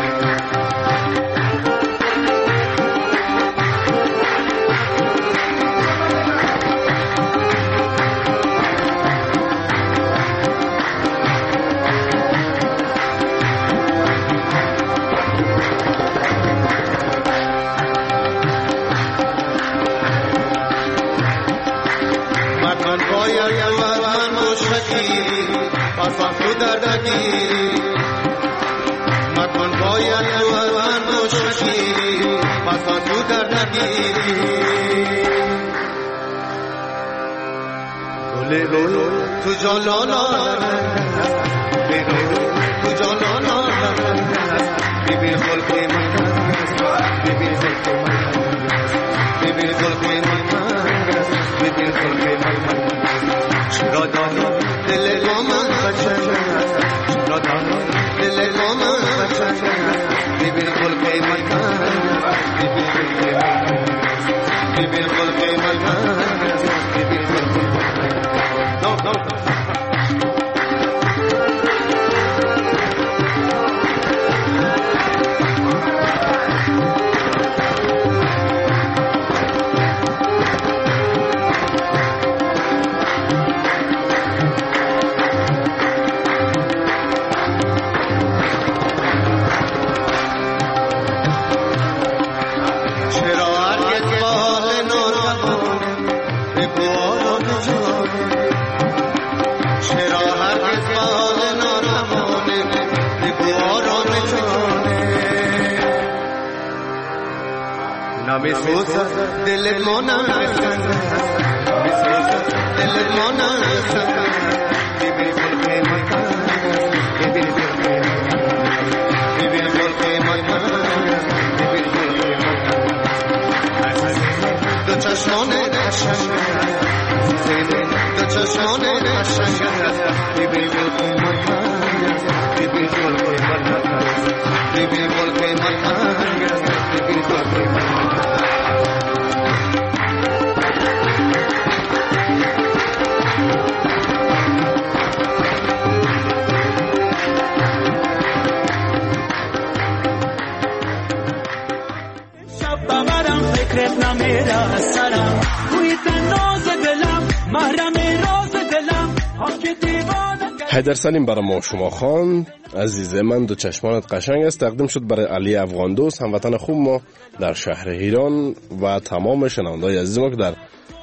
Speaker 11: پاسم تو دردگیری مکن باید تو من مشکیری، پاسم تو دردگیری گل تو جانانا تو جانانا ببین خلقی من، ببین خلقی من، ببین خلقی من، ببین خلقی من. چرا داری دل من قشنگ است، چرا داری دل من قشنگ است، ببین خلقی من، ببین خلقی من، ببین خلقی من، ببین خلقی من. میسوزد دل من قشنگ است، میسوزد دل من قشنگ است، ببین خلقی من، ببین خلقی من، ببین خلقی من، ببین خلقی من. دو چشمانت قشنگ است، دو چشمانت قشنگ است، ببین خلقی من، ببین خلقی من، ببین خلقی من، ببین خلقی من.
Speaker 7: حیدر سلیم برای ما شما خان. عزیز من دو چشمانت قشنگ است تقدیم شد برای علی افغاندوست، هموطن خوب ما در شهر ایران و تمام شنونده‌های عزیز ما که در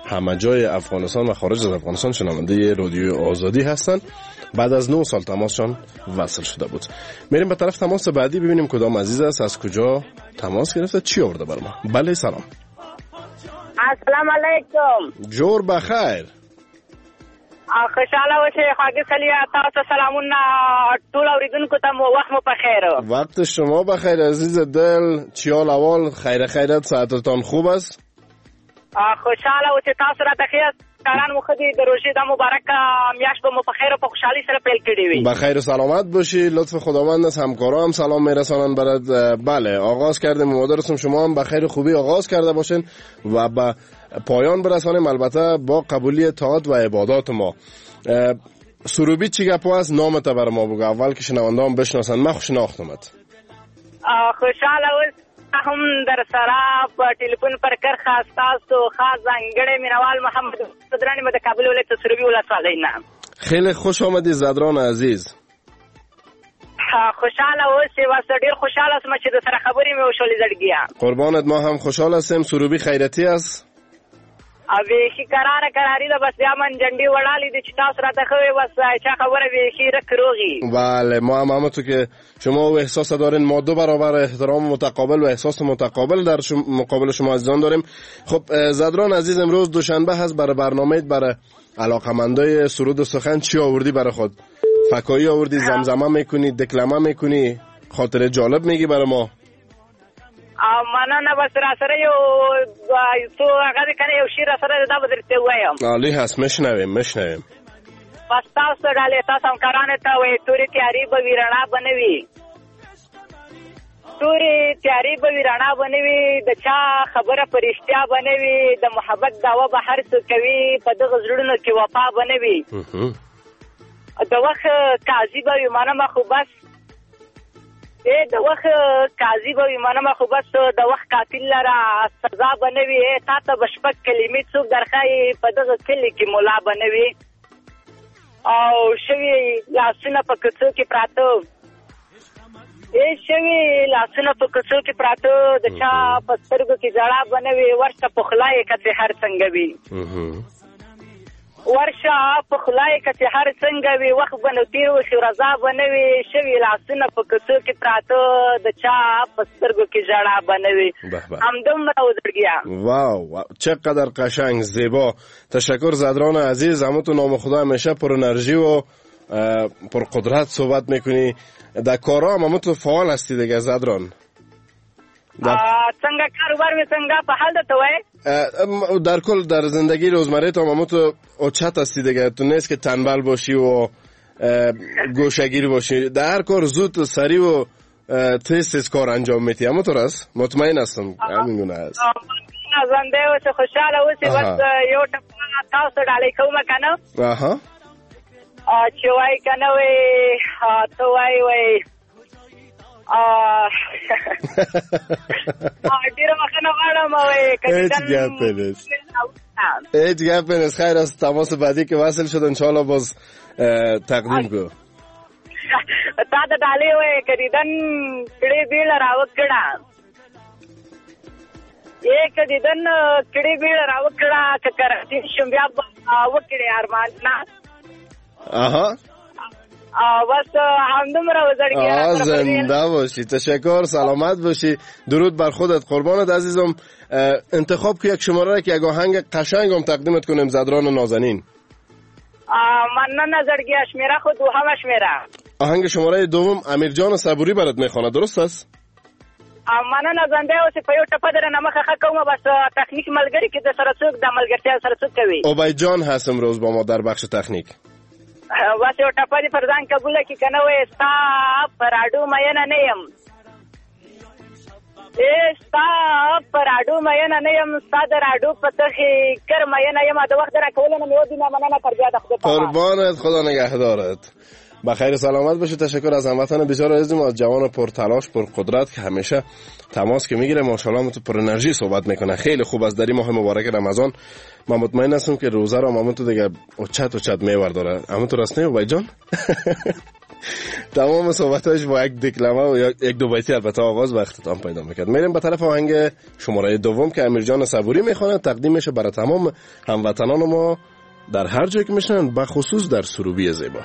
Speaker 7: همه جای افغانستان و خارج از افغانستان شنونده رادیو آزادی هستند. بعد از 9 سال تماسشان وصل شده بود. میریم به طرف تماس بعدی ببینیم کدام عزیز است، از کجا تماس گرفته، چی آورده بر ما. بله سلام.
Speaker 12: السلام علیکم.
Speaker 7: جور بخیر.
Speaker 12: خوشاله اوسئ خواږه سلیه، تاسو سلامونه ټول اوریدونکو ته مو وخت مو بخیر.
Speaker 7: وقت شما بخیر عزیز دل. چی حال احوال؟ خیرت، ساعتتان خوب است؟
Speaker 12: خوشاله اوسئ، تاسو راته ښه کاران مو ښه دي، د روژې دا مبارکه میاشت به مو په خیر او په خوشحالۍ سره پیل کړې وي.
Speaker 7: بخیر و سلامت باشی. لطف خداوند است. همکارا هم سلام میرسانن برات. بله آغاز کردیم، مادرتون شما هم بخیر خوبی آغاز کرده باشین و به پایان برسانیم، البته با قبولی اطاعت و عبادات ما. سروبی چی گپ است؟ نامت بر ما بگو اول که شنونده هم بشناسن. من خوشناختمت.
Speaker 12: خوشاله اوس هم در سره په ټلیفون پر کرخه تاسو خاص ځانګړی مینوال محمد صدرانی مده کابل ولایت سروبی ولسوالۍ نه.
Speaker 7: خیلی خوش آمدی زدران عزیز.
Speaker 12: خوشاله اوسې، واسه ډیر خوشاله سم چې د سره خبرې مې وشولې زړګیا.
Speaker 7: قربانت، ما هم خوشحال هستیم. سروبی خیرتی است؟
Speaker 12: ویخی قراری ده، بس بیا من جنډي وړالی دي چې تاسو راته خوي، بس چا خبره ویخی رک روغی.
Speaker 7: بله ما هم همونطور که شما و احساس دارین، ما دو برابر احترام متقابل و احساس متقابل در مقابل شما عزیزان داریم. خب زدران عزیز، امروز دوشنبه هست، برای برنامه برای علاقمندای سرود و سخن چی آوردی برای خود؟ فکایی آوردی، زمزمه میکنی، دکلمه میکنی، خاطر جالب میگی برای ما؟
Speaker 12: مننه، بس را سره یو تو هغه کنه یو شیر را سره دا بدرته وایم.
Speaker 7: عالی هست، میشنویم.
Speaker 12: بس تاسو ډالې تاسو هم کارانه ته وې توري تیاری به ویرنا بنوي، توري تیاری به ویرنا بنوي، د چا خبره پرشتیا بنوي، د محبت داوا به هر څه کوي، په دغه زړونو کې وفا بنوي. د وخت قاضي به مننه، خو بس د وخت قاضي به مننه، خو بس د وخت قاتل لره سزا بنوي. تا ته بشپک کلمې څوک درخای، په دغه کلی کې مولا بنوي او شوی لاسونه په کڅو کې پراته، شوی لاسونه په کڅو کې پراته، د چا په سترګو کې ژړا بنوي، ورشه په خلای کته هر څنګه وي، ورشه په خلای کته هر څنګه وي، وخت بنو تیر و شو رضا بنوي، شوی لاسونه په کڅو کې پراته، د چا په سترګو کې ژړا بنوي. همدومره وزرګیا.
Speaker 7: واو چقدر قشنگ، زیبا. تشکر زدران عزیز. همون تو نام خدا همیشه پر انرژی و پر قدرت صحبت میکنی. در کارا هم همون تو فعال هستی دیگه زدران.
Speaker 12: څنګه کاروبار می څنګه په حال ده توای؟
Speaker 7: در کل در زندگی روزمره تو همون تو اوچت هستی دیگه. تو نیست که تنبل باشی و گوشگیر باشی، در هر کار زود سریع و تیز کار انجام میدی. همون طور است؟ مطمئن هستم همین گونه است.
Speaker 12: زنده اوسه، خوشحاله اوسه. بس یو ټپه تاسو ډالۍ کوم کنه.
Speaker 7: اها
Speaker 12: چې وای کنه وای ته وای ډیر مخنه غواړم وای
Speaker 7: هیچ گپ نیست. خیر است. تماس بعدی که وصل شد انشاءالله باز تقدیم کو.
Speaker 12: تا د ډالۍ وای کریدن کړي بیل راوکړه، یک دیدن کړي بیل راوکړه، که کرتی شم بیا وکړي ارمان نه.
Speaker 7: آها
Speaker 12: بس همدومره وزرگی.
Speaker 7: زنده باشی. تشکر، سلامت باشی. درود بر خودت قربانت عزیزم. انتخاب که یک شماره که یک آهنگ قشنگ هم تقدیمت کنیم زدران نازنین.
Speaker 12: من نظرگی اشمیره خود دو هم اشمیره.
Speaker 7: آهنگ شماره دوم امیر جان صبوری برات میخوانه، درست است؟
Speaker 12: من نزنده اوسې په یو ټپه در نمخه کومه، بس تکنیک ملګری کې د سره څوک د ملګرتیا سره څوک کوي.
Speaker 7: عبید جان هست امروز با ما در بخش تکنیک.
Speaker 12: بس یو ټپه دې پر ځان قبوله کې کنه وې ستا پر اډو مینه نه یم، ستا پر اډو مینه نه یم، ستا در اډو په تخې کر مینه یم. د وخت را کولو نه مې ودینه مننه پر بیا د خدای
Speaker 7: قربانت، خدا نگهدارت. بخیر سلامت باشه. تشکر از هموطن بسیار عزیزم، از جوان پر تلاش پر قدرت که همیشه تماس که میگیره ماشاءالله تو پر انرژی صحبت میکنه. خیلی خوب است. در این ماه مبارک رمضان من مطمئن هستم که روزه رو همون تو دیگه اوچت میورداره. همون تو راست نه عبید جان؟ تمام صحبتاش با یک دکلمه و یک دو بیتی البته آغاز و اختتام پیدا میکرد. میریم به طرف آهنگ شماره دوم که امیرجان صبوری میخونه، تقدیم میشه برای تمام هموطنان ما در هر جایی که میشنن، به خصوص در سروبی زیبا.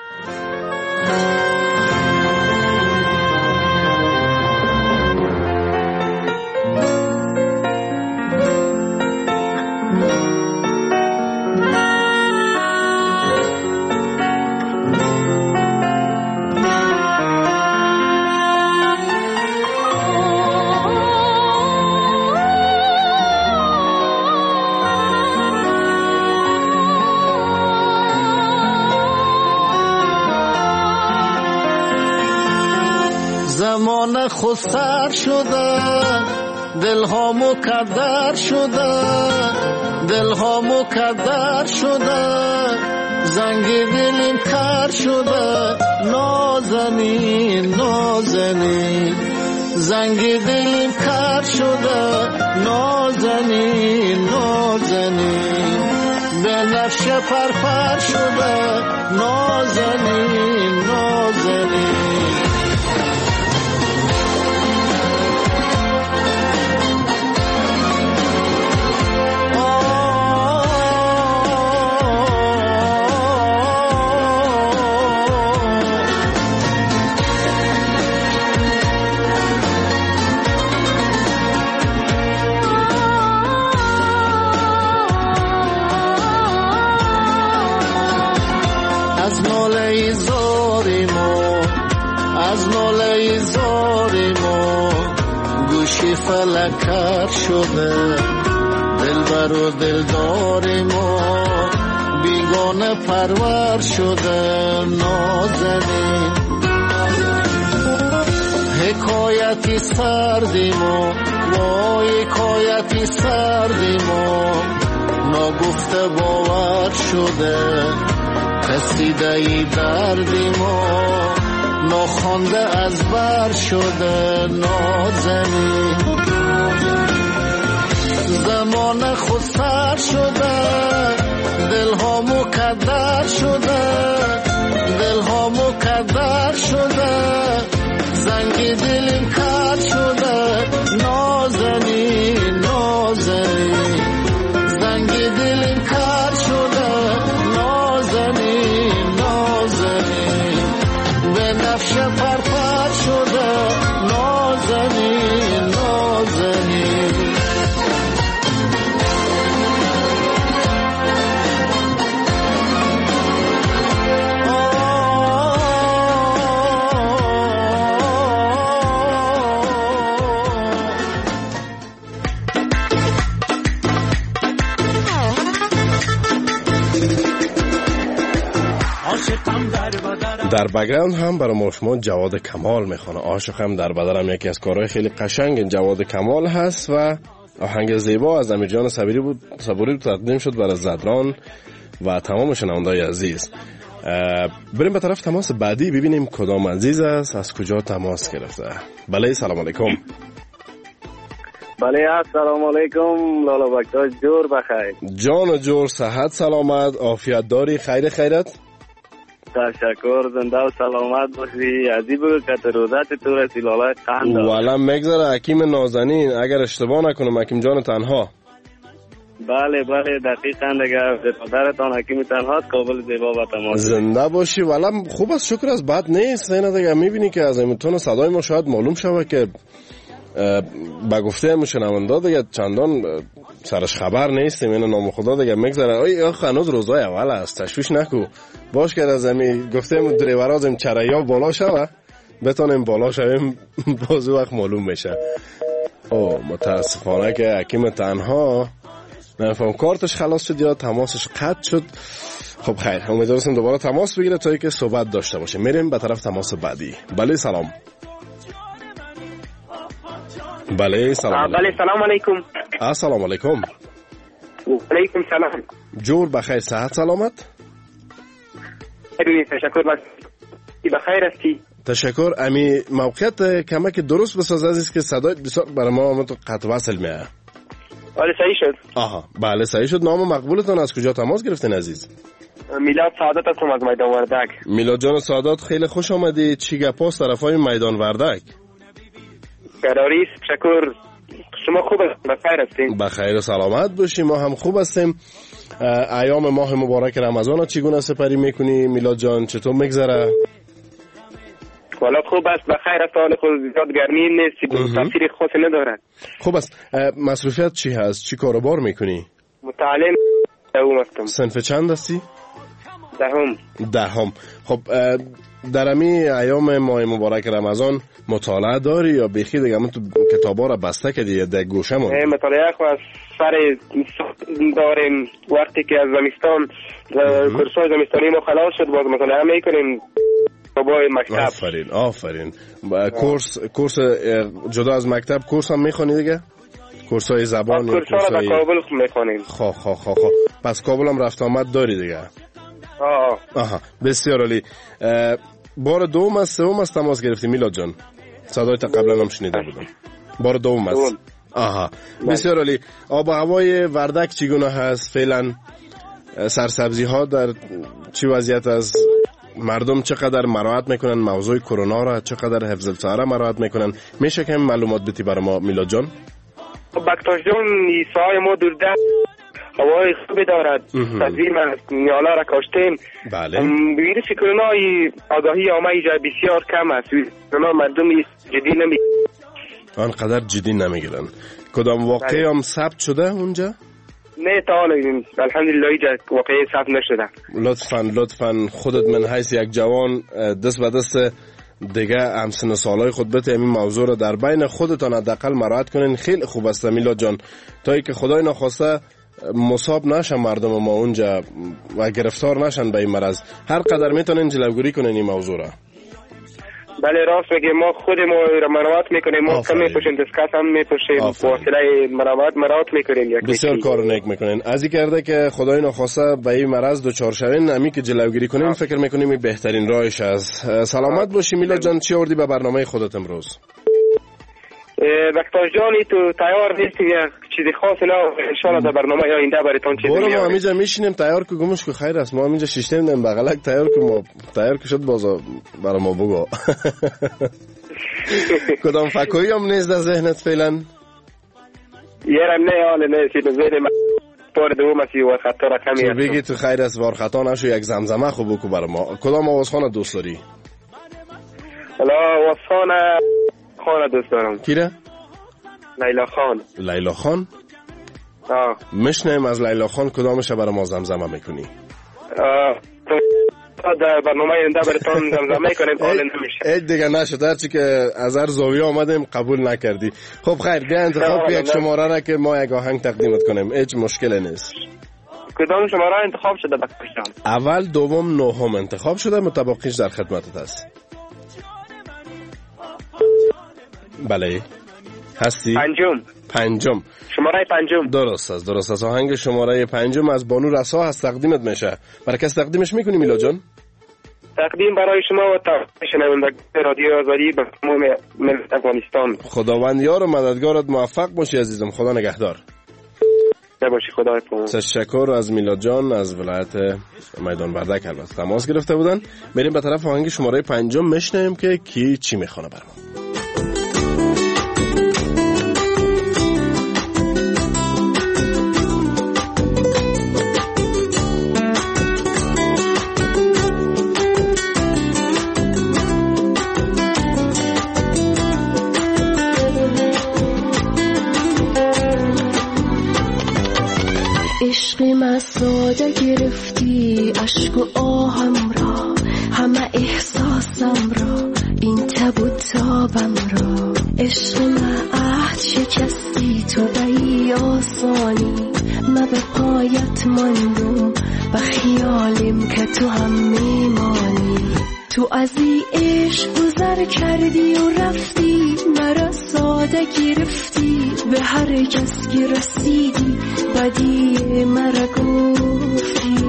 Speaker 9: زمان خود سر شده، دل ها مکدر شده، دل ها مکدر شده، زنگ دلیم کر شده، نازنین نازنین، زنگ دلیم کر شده، نازنین نازنین، به نفش پرپر شده، نازنین نازنین. از ناله زاری ما گوشی فلکر شده، دلبر و دلدار ما بیگانه پرور شده، نازنین. حکایتی سردی ما، وای حکایتی سردی ما، ناگفته باور شده، قصیده ای دردی ما، ناخوانده از بر شده، نازنین. زمان خود سر شده، دل ها مکدر شده، دل ها مکدر شده، زنگ دلیم کر شده، نازنین نازنین، زنگ دلیم کر شده، نازنین نازنین، به نفش پرپر شده، نازنین نازنین.
Speaker 7: در بگراند هم برای ما شما جواد کمال میخونه. عاشق هم در بدر هم یکی از کارهای خیلی قشنگ جواد کمال هست و آهنگ زیبا از امیرجان صبوری بود تقدیم شد برای زدران و تمام شنونده‌های عزیز. بریم به طرف تماس بعدی ببینیم کدام عزیز است، از کجا تماس گرفته. بله سلام علیکم.
Speaker 10: بله السلام علیکم. لالا بکتا جور بخیر.
Speaker 7: جان و جور، صحت سلامت، عافیت داری، خیرت؟
Speaker 10: تشکر، زنده و سلامت باشی. عزیز بگو که روزت تو رسی لالا قند
Speaker 7: والا مگذره حکیم نازنین، اگر اشتباه نکنم حکیم جان تنها.
Speaker 10: بله دقیقاً دیگه پدرتان حکیم تنها قابل زیبا و تماس.
Speaker 7: زنده باشی. والا خوب است، شکر از بد نیست. اینا دیگه میبینی که از ایمتون صدای ما شاید معلوم شوه که با گفته مشنونده دیگه چندان سرش خبر نیستیم. اینو نام خدا دیگه میگذره. ای هنوز روزای اول است، تشویش نکو. باش که از امی گفتیم دریورازم چریا بالا شوه بتونیم بالا شویم باز وقت معلوم میشه. متاسفانه که حکیم تنها نفهم کارتش خلاص شد یا تماسش قطع شد. خب خیر، امیدوارم دوباره تماس بگیره تا اینکه صحبت داشته باشه. میریم به طرف تماس بعدی. بله سلام. بله سلام.
Speaker 13: بله سلام علیکم.
Speaker 7: السلام علیکم.
Speaker 13: علیکم سلام.
Speaker 7: جور بخیر، صحت سلامت؟
Speaker 13: تشکر، بخیر هستی؟
Speaker 7: تشکر. امی موقعیت کمک درست بساز عزیز که صدای بسیار برای ما قطع وصل میه.
Speaker 13: بله صحیح شد.
Speaker 7: آها بله صحیح شد. نام مقبولتان، از کجا تماس گرفتین عزیز؟
Speaker 13: میلاد سعادت هستم از میدان وردک.
Speaker 7: میلاد جان سعادت، خیلی خوش آمدی. چی گپاست طرفای میدان وردک؟
Speaker 13: قراری است. شکر. شما خوب بخیر هستین؟
Speaker 7: بخیر و سلامت باشی. ما هم خوب هستیم. ایام ماه مبارک رمضان چگونه سپری میکنی میلاد جان؟ چطور میگذره؟
Speaker 13: والا خوب است، بخیر است. حال خود زیاد گرمی نیست، تاثیر خاصی ندارد.
Speaker 7: خوب است. مصروفیت چی هست؟ چی کاروبار میکنی؟
Speaker 13: متعلم دوم هستم.
Speaker 7: صنف چند هستی؟ دهم. خب در امی ایام ماه مبارک رمضان مطالعه داری یا بیخی دیگه همون تو کتابا را بسته کردی یا در گوشه مون؟
Speaker 13: مطالعه خو از سر داریم. وقتی که از زمستان کورس‌های زمستانی ما خلاص شد باز مطالعه میکنیم با مکتب.
Speaker 7: آفرین. کورس جدا از مکتب کورس هم میخونی دیگه؟ کورس‌های زبان یا
Speaker 13: کورس‌ها را در کابل میخونیم.
Speaker 7: خب پس کابل هم رفت آمد داری دیگه؟ آها بسیار عالی. بار دوم است سوم است تماس گرفتی میلاد جان؟ صدایت قبلا هم شنیده بودم. بار دوم است. آها بسیار عالی. آب و هوای وردک چگونه هست فعلا؟ سرسبزی ها در چی وضعیت است؟ مردم چقدر مراعات میکنن موضوع کرونا را؟ چقدر حفظ الصحه مراعات میکنن؟ میشه که معلومات بدی برای ما میلاد جان؟
Speaker 13: بکتاش جان سایه ما دورده هوای خوبی دارد. تدویم است، نیالا را کاشتیم.
Speaker 7: بله.
Speaker 13: ویروس کرونا آگاهی آمه ایجا بسیار کم است. کرونا مردم جدی نمیگیرن.
Speaker 7: آنقدر جدی نمیگیرن. کدام واقعی هم ثبت شده اونجا؟
Speaker 13: نه تا حالا الحمدلله ایجا واقعی ثبت نشده.
Speaker 7: لطفاً خودت من حیث یک جوان دست به دست دیگه همسن سالای خود بته این موضوع رو در بین خودتان حداقل مراعات کنین. خیلی خوب است میلاد جان، تا ای که خدای نخواسته مصاب نشن مردم ما اونجا و گرفتار نشن به این مرض. هر قدر میتونین جلوگیری کنین این موضوع را.
Speaker 13: بله راست میگه. ما خود ما مراعات میکنیم. ما کم میپوشیم، دستکش هم میپوشیم، فاصله مراعات میکنیم.
Speaker 7: بسیار کار نیک میکنین. از این کرده که خدای نخواسته به این مرض دچار شوین، امی که جلوگیری کنیم فکر میکنیم این بهترین راهش است. سلامت باشی میلاد جان. چی آوردی به برنامه خودت امروز؟
Speaker 13: بکتاش جانی تو تیار نیستی یک چیزی خاصی نه انشالله در برنامه آینده براتون چیزی میاریم.
Speaker 7: ما همینجا میشینیم تیار که گمش که خیر است. ما همینجا شیشتیم نیم بغلک تیار که ما تیار که شد بازا برای ما بگو. کدام فکویی هم نیست در ذهنت فعلا؟
Speaker 13: یرم نه حال نیستی به ذهن من بار دوم اسی و خطا را کمی
Speaker 7: هستم. بگی تو خیر است وار خطا نشو یک زمزمه خوب بکو برای ما. کدام آوازخانه دوست داری؟
Speaker 13: آوازخانه خانه دوست دارم.
Speaker 7: کیره؟
Speaker 13: لیلا خان.
Speaker 7: مشنیم از لیلا خان کدامش برای ما زمزمه میکنی؟
Speaker 13: در برنامه اینده براتون زمزمه کنیم حال نمیشه.
Speaker 7: ای دیگه نشد. هرچی که از هر زاویه آمدیم قبول نکردی. خب خیر بیا انتخاب یک شماره را که ما یک آهنگ تقدیمت کنیم. هیچ مشکلی نیست.
Speaker 13: کدام شماره انتخاب شده بکشان؟
Speaker 7: اول دوم نهم انتخاب شده. متبقیش در خدمتت است. بله هستی؟ پنجم.
Speaker 13: شماره پنجم.
Speaker 7: درست است. آهنگ شماره پنجم از بانو رسا هست تقدیمت میشه. برای کس تقدیمش میکنی میلاد جان؟
Speaker 13: تقدیم برای شما و شنوندگان رادیو آزادی به تمام ملت افغانستان.
Speaker 7: خداوند یار و مددگارت موفق باشی عزیزم. خدا نگهدار.
Speaker 13: باشی. خدا حفظت.
Speaker 7: تشکر از میلاد جان از ولایت میدان وردک البته تماس گرفته بودن. بریم به طرف آهنگ شماره پنجم میشنویم که کی چی میخونه برام.
Speaker 14: عشق مساده گرفتی عشق و آهم را، همه احساسم را، این تب و تابم را. عشق من عهد شکستی تو به آسانی، من به پایت ماندم و خیالیم که تو هم میمانی. تو از این عشق گذر کردی و رفتی، مرا ساده گرفتی، به هر کس که رسیدی بدی مرا گفتی.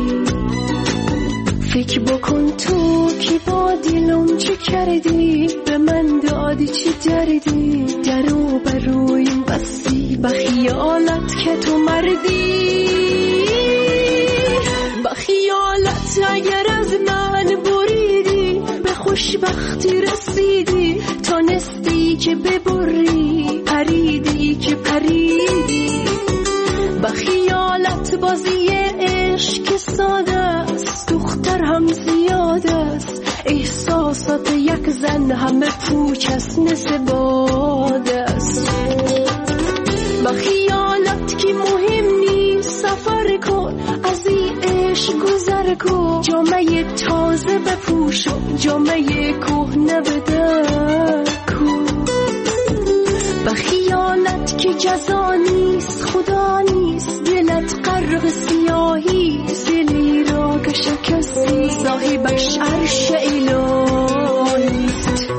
Speaker 14: فکر بکن تو که با دلم چه کردی، به من دادی چه دردی، درو برویم بستی به خیالت که تو مردی. با خیالت اگر از من بریدی به خوشبختی رسیدی، تانستی که ببری، پریدی که پریدی. با خیالت بازی عشق ساده است، دختر هم زیاد است، احساسات یک زن همه پوچ است، مثل باد است. با خیالت که مهم نیست سفر کن، از این عشق گذر کن، جامعه تازه بپوش و جامعه کهنه بدر کن. با خیالت که جزا نیست خدا نیست، دلت غرق سیاهی، دلی را که شکستی صاحبش عرش الهی است.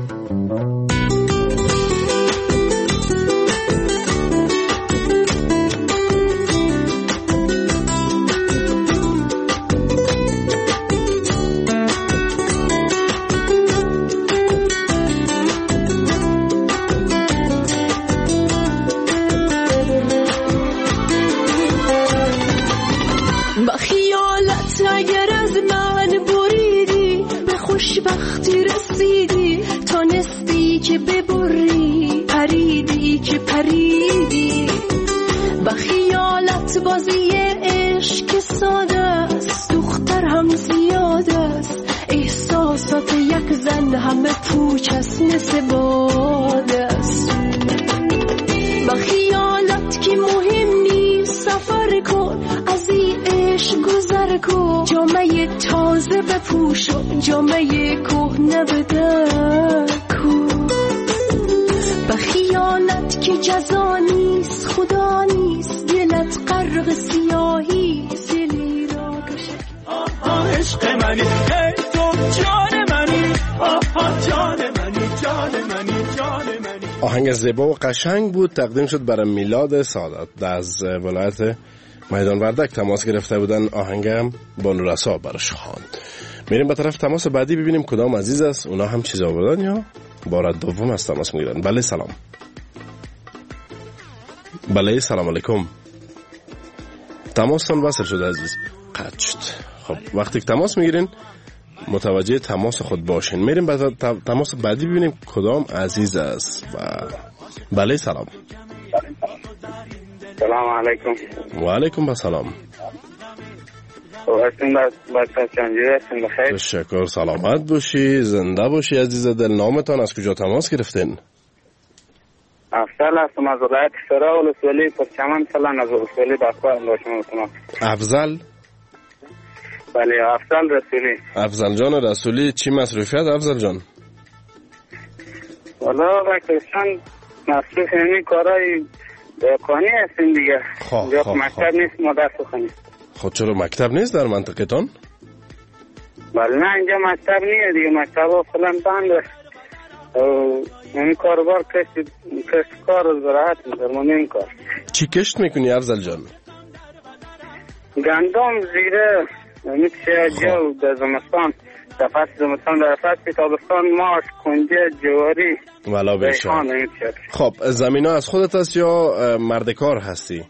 Speaker 14: خوشبختی رسیدی، تانستی که ببری، پریدی که پریدی. با خیالت بازی عشق ساده است، دختر هم زیاد است، احساسات یک زن همه پوچ است، مثل باد است. با خیالت که مهم نیست سفر کن، از این عشق گذر کن، جامعه تازه بپوش و جامعه کهنه بدر کن. با خیالت که جزا نیست خدا نیست، دلت غرق سیاهی، دلی را کشک.
Speaker 9: آها عشق منی ای تو جان منی، آها جان منی جان منی جان منی.
Speaker 7: آهنگ زیبا و قشنگ بود، تقدیم شد برای میلاد سعادت از ولایت میدان وردک. تماس گرفته بودن، آهنگ بانورسا برش خواند. میریم به طرف تماس بعدی ببینیم کدام عزیز است، اونا هم چیز آوردن یا بار دوم از تماس میگیرن. بله سلام. بله سلام علیکم. تماستان وصل شد عزیز، قطع شد. خب وقتی که تماس میگیرین متوجه تماس خود باشین. میریم به تماس بعدی ببینیم کدام عزیز است. بله سلام.
Speaker 15: سلام علیکم.
Speaker 7: و علیکم السلام.
Speaker 15: هستیم بچه چنجی هستیم بخیر.
Speaker 7: تشکر، سلامت باشی، زنده باشی عزیز دل. نامتان از کجا تماس گرفتین؟
Speaker 15: افضل هستم از ولایت سرا ولسوالی پرچمن فلان از ولسوالی بخواه باشم تماس.
Speaker 7: افضل؟
Speaker 15: بله افضل رسولی.
Speaker 7: افضل جان رسولی، چی مصروفیت افضل جان؟
Speaker 15: والا بکرشان مصروف همی کارهای دقانی هستیم دیگه.
Speaker 7: خب
Speaker 15: مکتب نیست ما درس بخونیم.
Speaker 7: خود چرا مکتب نیست در منطقتان؟
Speaker 15: بله نه اینجا مکتب نیست دیگه، مکتب ها فلان بند است. این کاربار کشت کار و زراعت می‌کنم این کار.
Speaker 7: چی کشت میکنی افضل جان؟
Speaker 15: گندم، زیره، میشه جو در زمستان، در فصل زمستان، در فصل تابستان ماش، کنجه، جواری،
Speaker 7: والا بشان. خب زمین ها از خودت است یا مرد کار هستی؟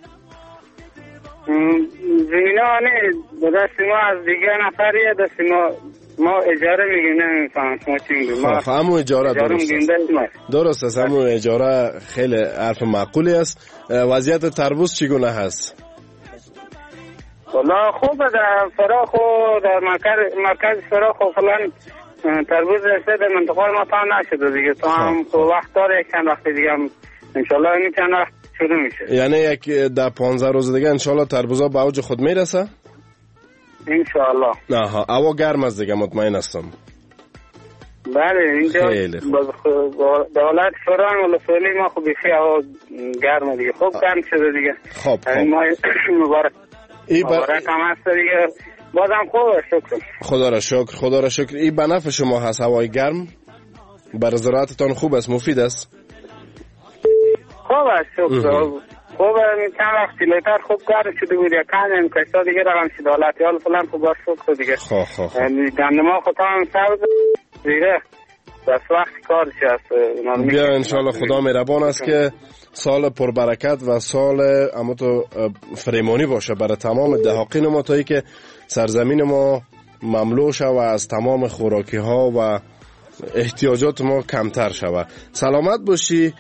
Speaker 15: زمین ها نه دست ما از دیگه نفریه، دست ما اجاره میگیم نمیفهم شما چی میگیم.
Speaker 7: خب همون اجاره درست است، همون اجاره خیلی حرف معقولی است. وضعیت تربوز چگونه هست؟
Speaker 15: والله خوبه در فراخ و در مرکز فراخ و فلان تربوز رسته در منطقه ما تا نشده دیگه، تا هم وقت داره چند وقت دیگه هم انشالله این چند وقت شروع میشه.
Speaker 7: یعنی یک در 15 روز دیگه انشالله تربوزا به اوج خود میرسه؟
Speaker 15: انشالله.
Speaker 7: آها هوا گرم است دیگه، مطمئن هستم.
Speaker 15: بله اینجا دولت فران و لسولی ما خوب بیخی هوا گرم دیگه، خوب گرم شده دیگه.
Speaker 7: خب
Speaker 15: ما مبارک هم هست دیگه، بازم خوبه شکر.
Speaker 7: خدا را شکر. این به نفع شما هست هوای گرم؟ برای زراعتتان خوب است، مفید است؟
Speaker 15: خوب است شکر. خوبه چند وقتی لیتر خوب گرم شده بود یا کنیم کشتا دیگه رقم شده حالتی حال فلان خوب باش شکر دیگه. گندم ها خود هم سبز زیره دست وقت کارش هست.
Speaker 7: بیا انشالله خدا مهربان است که سال پربرکت و سال اما تو فریمانی باشه برای تمام دهاقین ما، تا ای که سرزمین ما مملو شود و از تمام خوراکی ها و احتیاجات ما کمتر شود. سلامت باشی.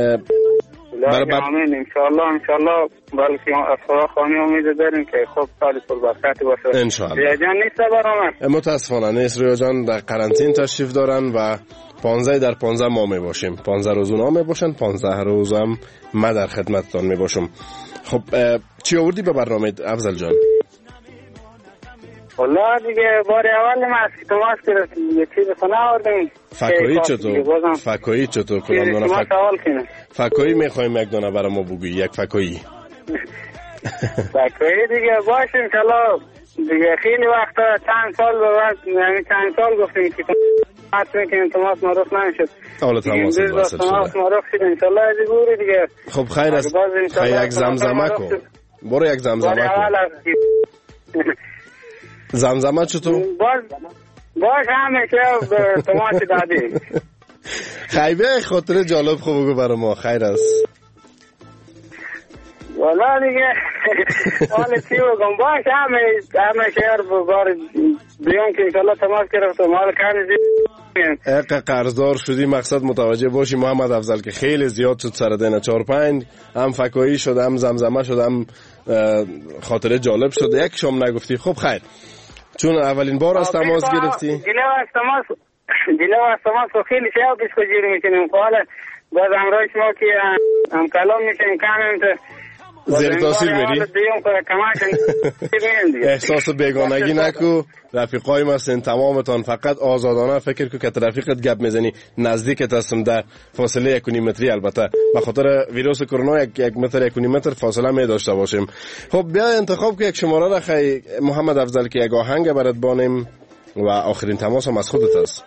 Speaker 15: آمین انشالله بلکه افرا خانی امید داریم که خوب سال پربرکتی باشه.
Speaker 7: انشالله.
Speaker 15: ریا جان نیست برامد؟
Speaker 7: متاسفانه نیست. ریا جان در قرنطین تشریف دارن و 15 در 15 ما می باشیم. 15 روز اونا می باشن، 15 روز هم ما در خدمتتان می باشم. خب چی آوردی به برنامه افضل جان؟
Speaker 15: والله دیگه بار اول ما از تماس گرفتیم یه چیز خونه آوردیم.
Speaker 7: فکایی چطور کنم دونه فکایی میخوایم یک دونه برای ما بگویی، یک فکایی.
Speaker 15: فکایی دیگه باشه انشالله دیگه. خیلی وقتا چند سال یعنی چند سال گفتیم که حتما که تماس معروف نمیشد.
Speaker 7: حالا تماس واسط شده.
Speaker 15: معروف شد انشالله از بوری دیگه.
Speaker 7: خب خیر است. یک زمزمه کن. برو یک زمزمه کن. زمزمه چطور؟
Speaker 15: باش همیشه تماس دادی.
Speaker 7: خیبه خاطر جالب خوب بگو برای ما. خیر است.
Speaker 15: والا دیگه حالا چی بگم باش همه شهر بار بیان که انشالله تماس گرفتم حالا کنی
Speaker 7: قرضدار شدی. مقصد متوجه باشی محمد افضل که خیلی زیاد شد سر دینه 4-5 هم فکایی شد هم زمزمه شد هم خاطره جالب شد. یک شام نگفتی. خب خیر چون اولین بار از تماس گرفتی
Speaker 15: دیلو از تماس خیلی شیعه پیش کجیر میکنیم حالا باز امروز ما که هم کلام میشیم کامنت
Speaker 7: زیر تاثیر میری. احساس بیگانگی نکو. رفیقای ما هستین تمامتان. فقط آزادانه فکر کو که رفیقت گپ میزنی نزدیکت هستم در فاصله 1.5 متری. البته به خاطر ویروس کرونا 1 متر 1.5 متر فاصله می داشته باشیم. خب بیا انتخاب که یک شماره را خی محمد افضل که یک آهنگ برات بانیم و آخرین تماس هم از خودت است.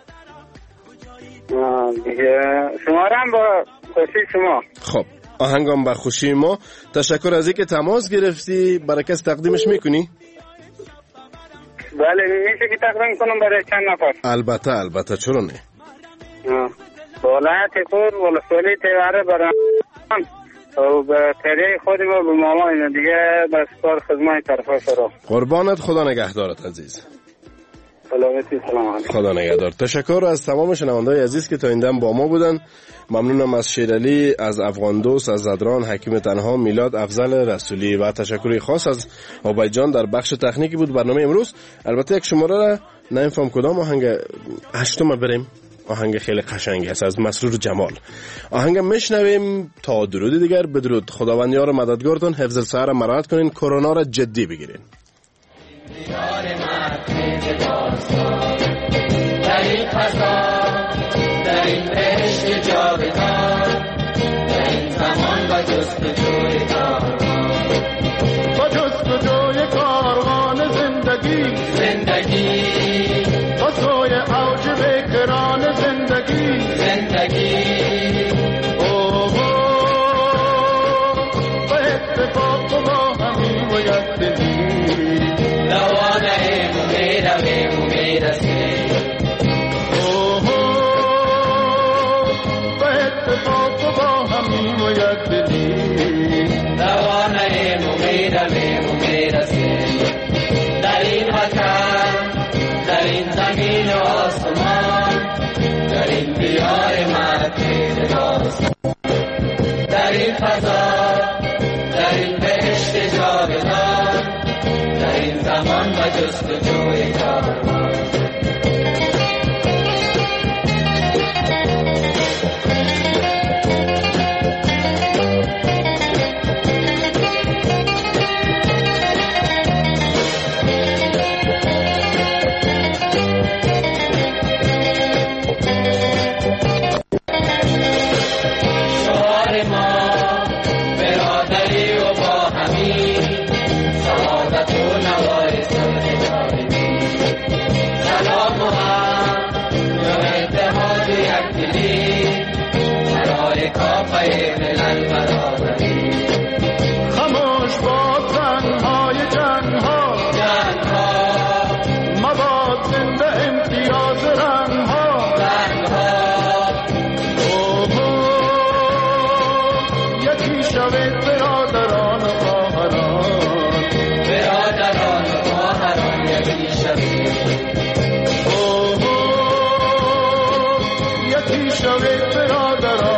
Speaker 15: دیگه شماره هم با خوشی شما.
Speaker 7: خب آهنگم بر خوشی ما. تشکر از اینکه تماس گرفتی. برای کس تقدیمش میکنی؟
Speaker 15: بله میشه که تقدیم کنم برای چند نفر.
Speaker 7: البته چرا نه.
Speaker 15: ولایت خود ولسوالی تیواره برای و به تریه خودی ما به ماما اینه دیگه بس کار خدمت طرفه شروع.
Speaker 7: قربانت. خدا نگهدارت عزیز.
Speaker 15: سلام.
Speaker 7: خدا نگهدار. تشکر از تمام شنونده‌های عزیز که تا این دم با ما بودن. ممنونم از شیرالی، از افغان دوست، از زدران، حکیم تنها، میلاد، افضل رسولی و تشکری خاص از آبای جان در بخش تکنیکی بود برنامه امروز. البته یک شماره را نمیفهم کدام آهنگ هشتم بریم. آهنگ خیلی قشنگی هست از مسرور جمال. آهنگ میشنویم تا درود دیگر. بدرود. خداوند یار مددگارتون. حفظ الصحه مراعات کنین. کرونا را جدی بگیرین. در این فضا در این بهشت جاودان در این زمان با جستجوی کاروان با جستجوی کاروان زندگی با سوی اوج بکران زندگی با اتفاق و با همین و یک دلی دوانه میرسیم در این وطن در این زمین و آسمان در این دیار مدرسه داستان در این فضا در این بهشت جاودان در این زمان و جستجوی کاروان زنده امتیاز رنگ ها
Speaker 11: پیشم برادران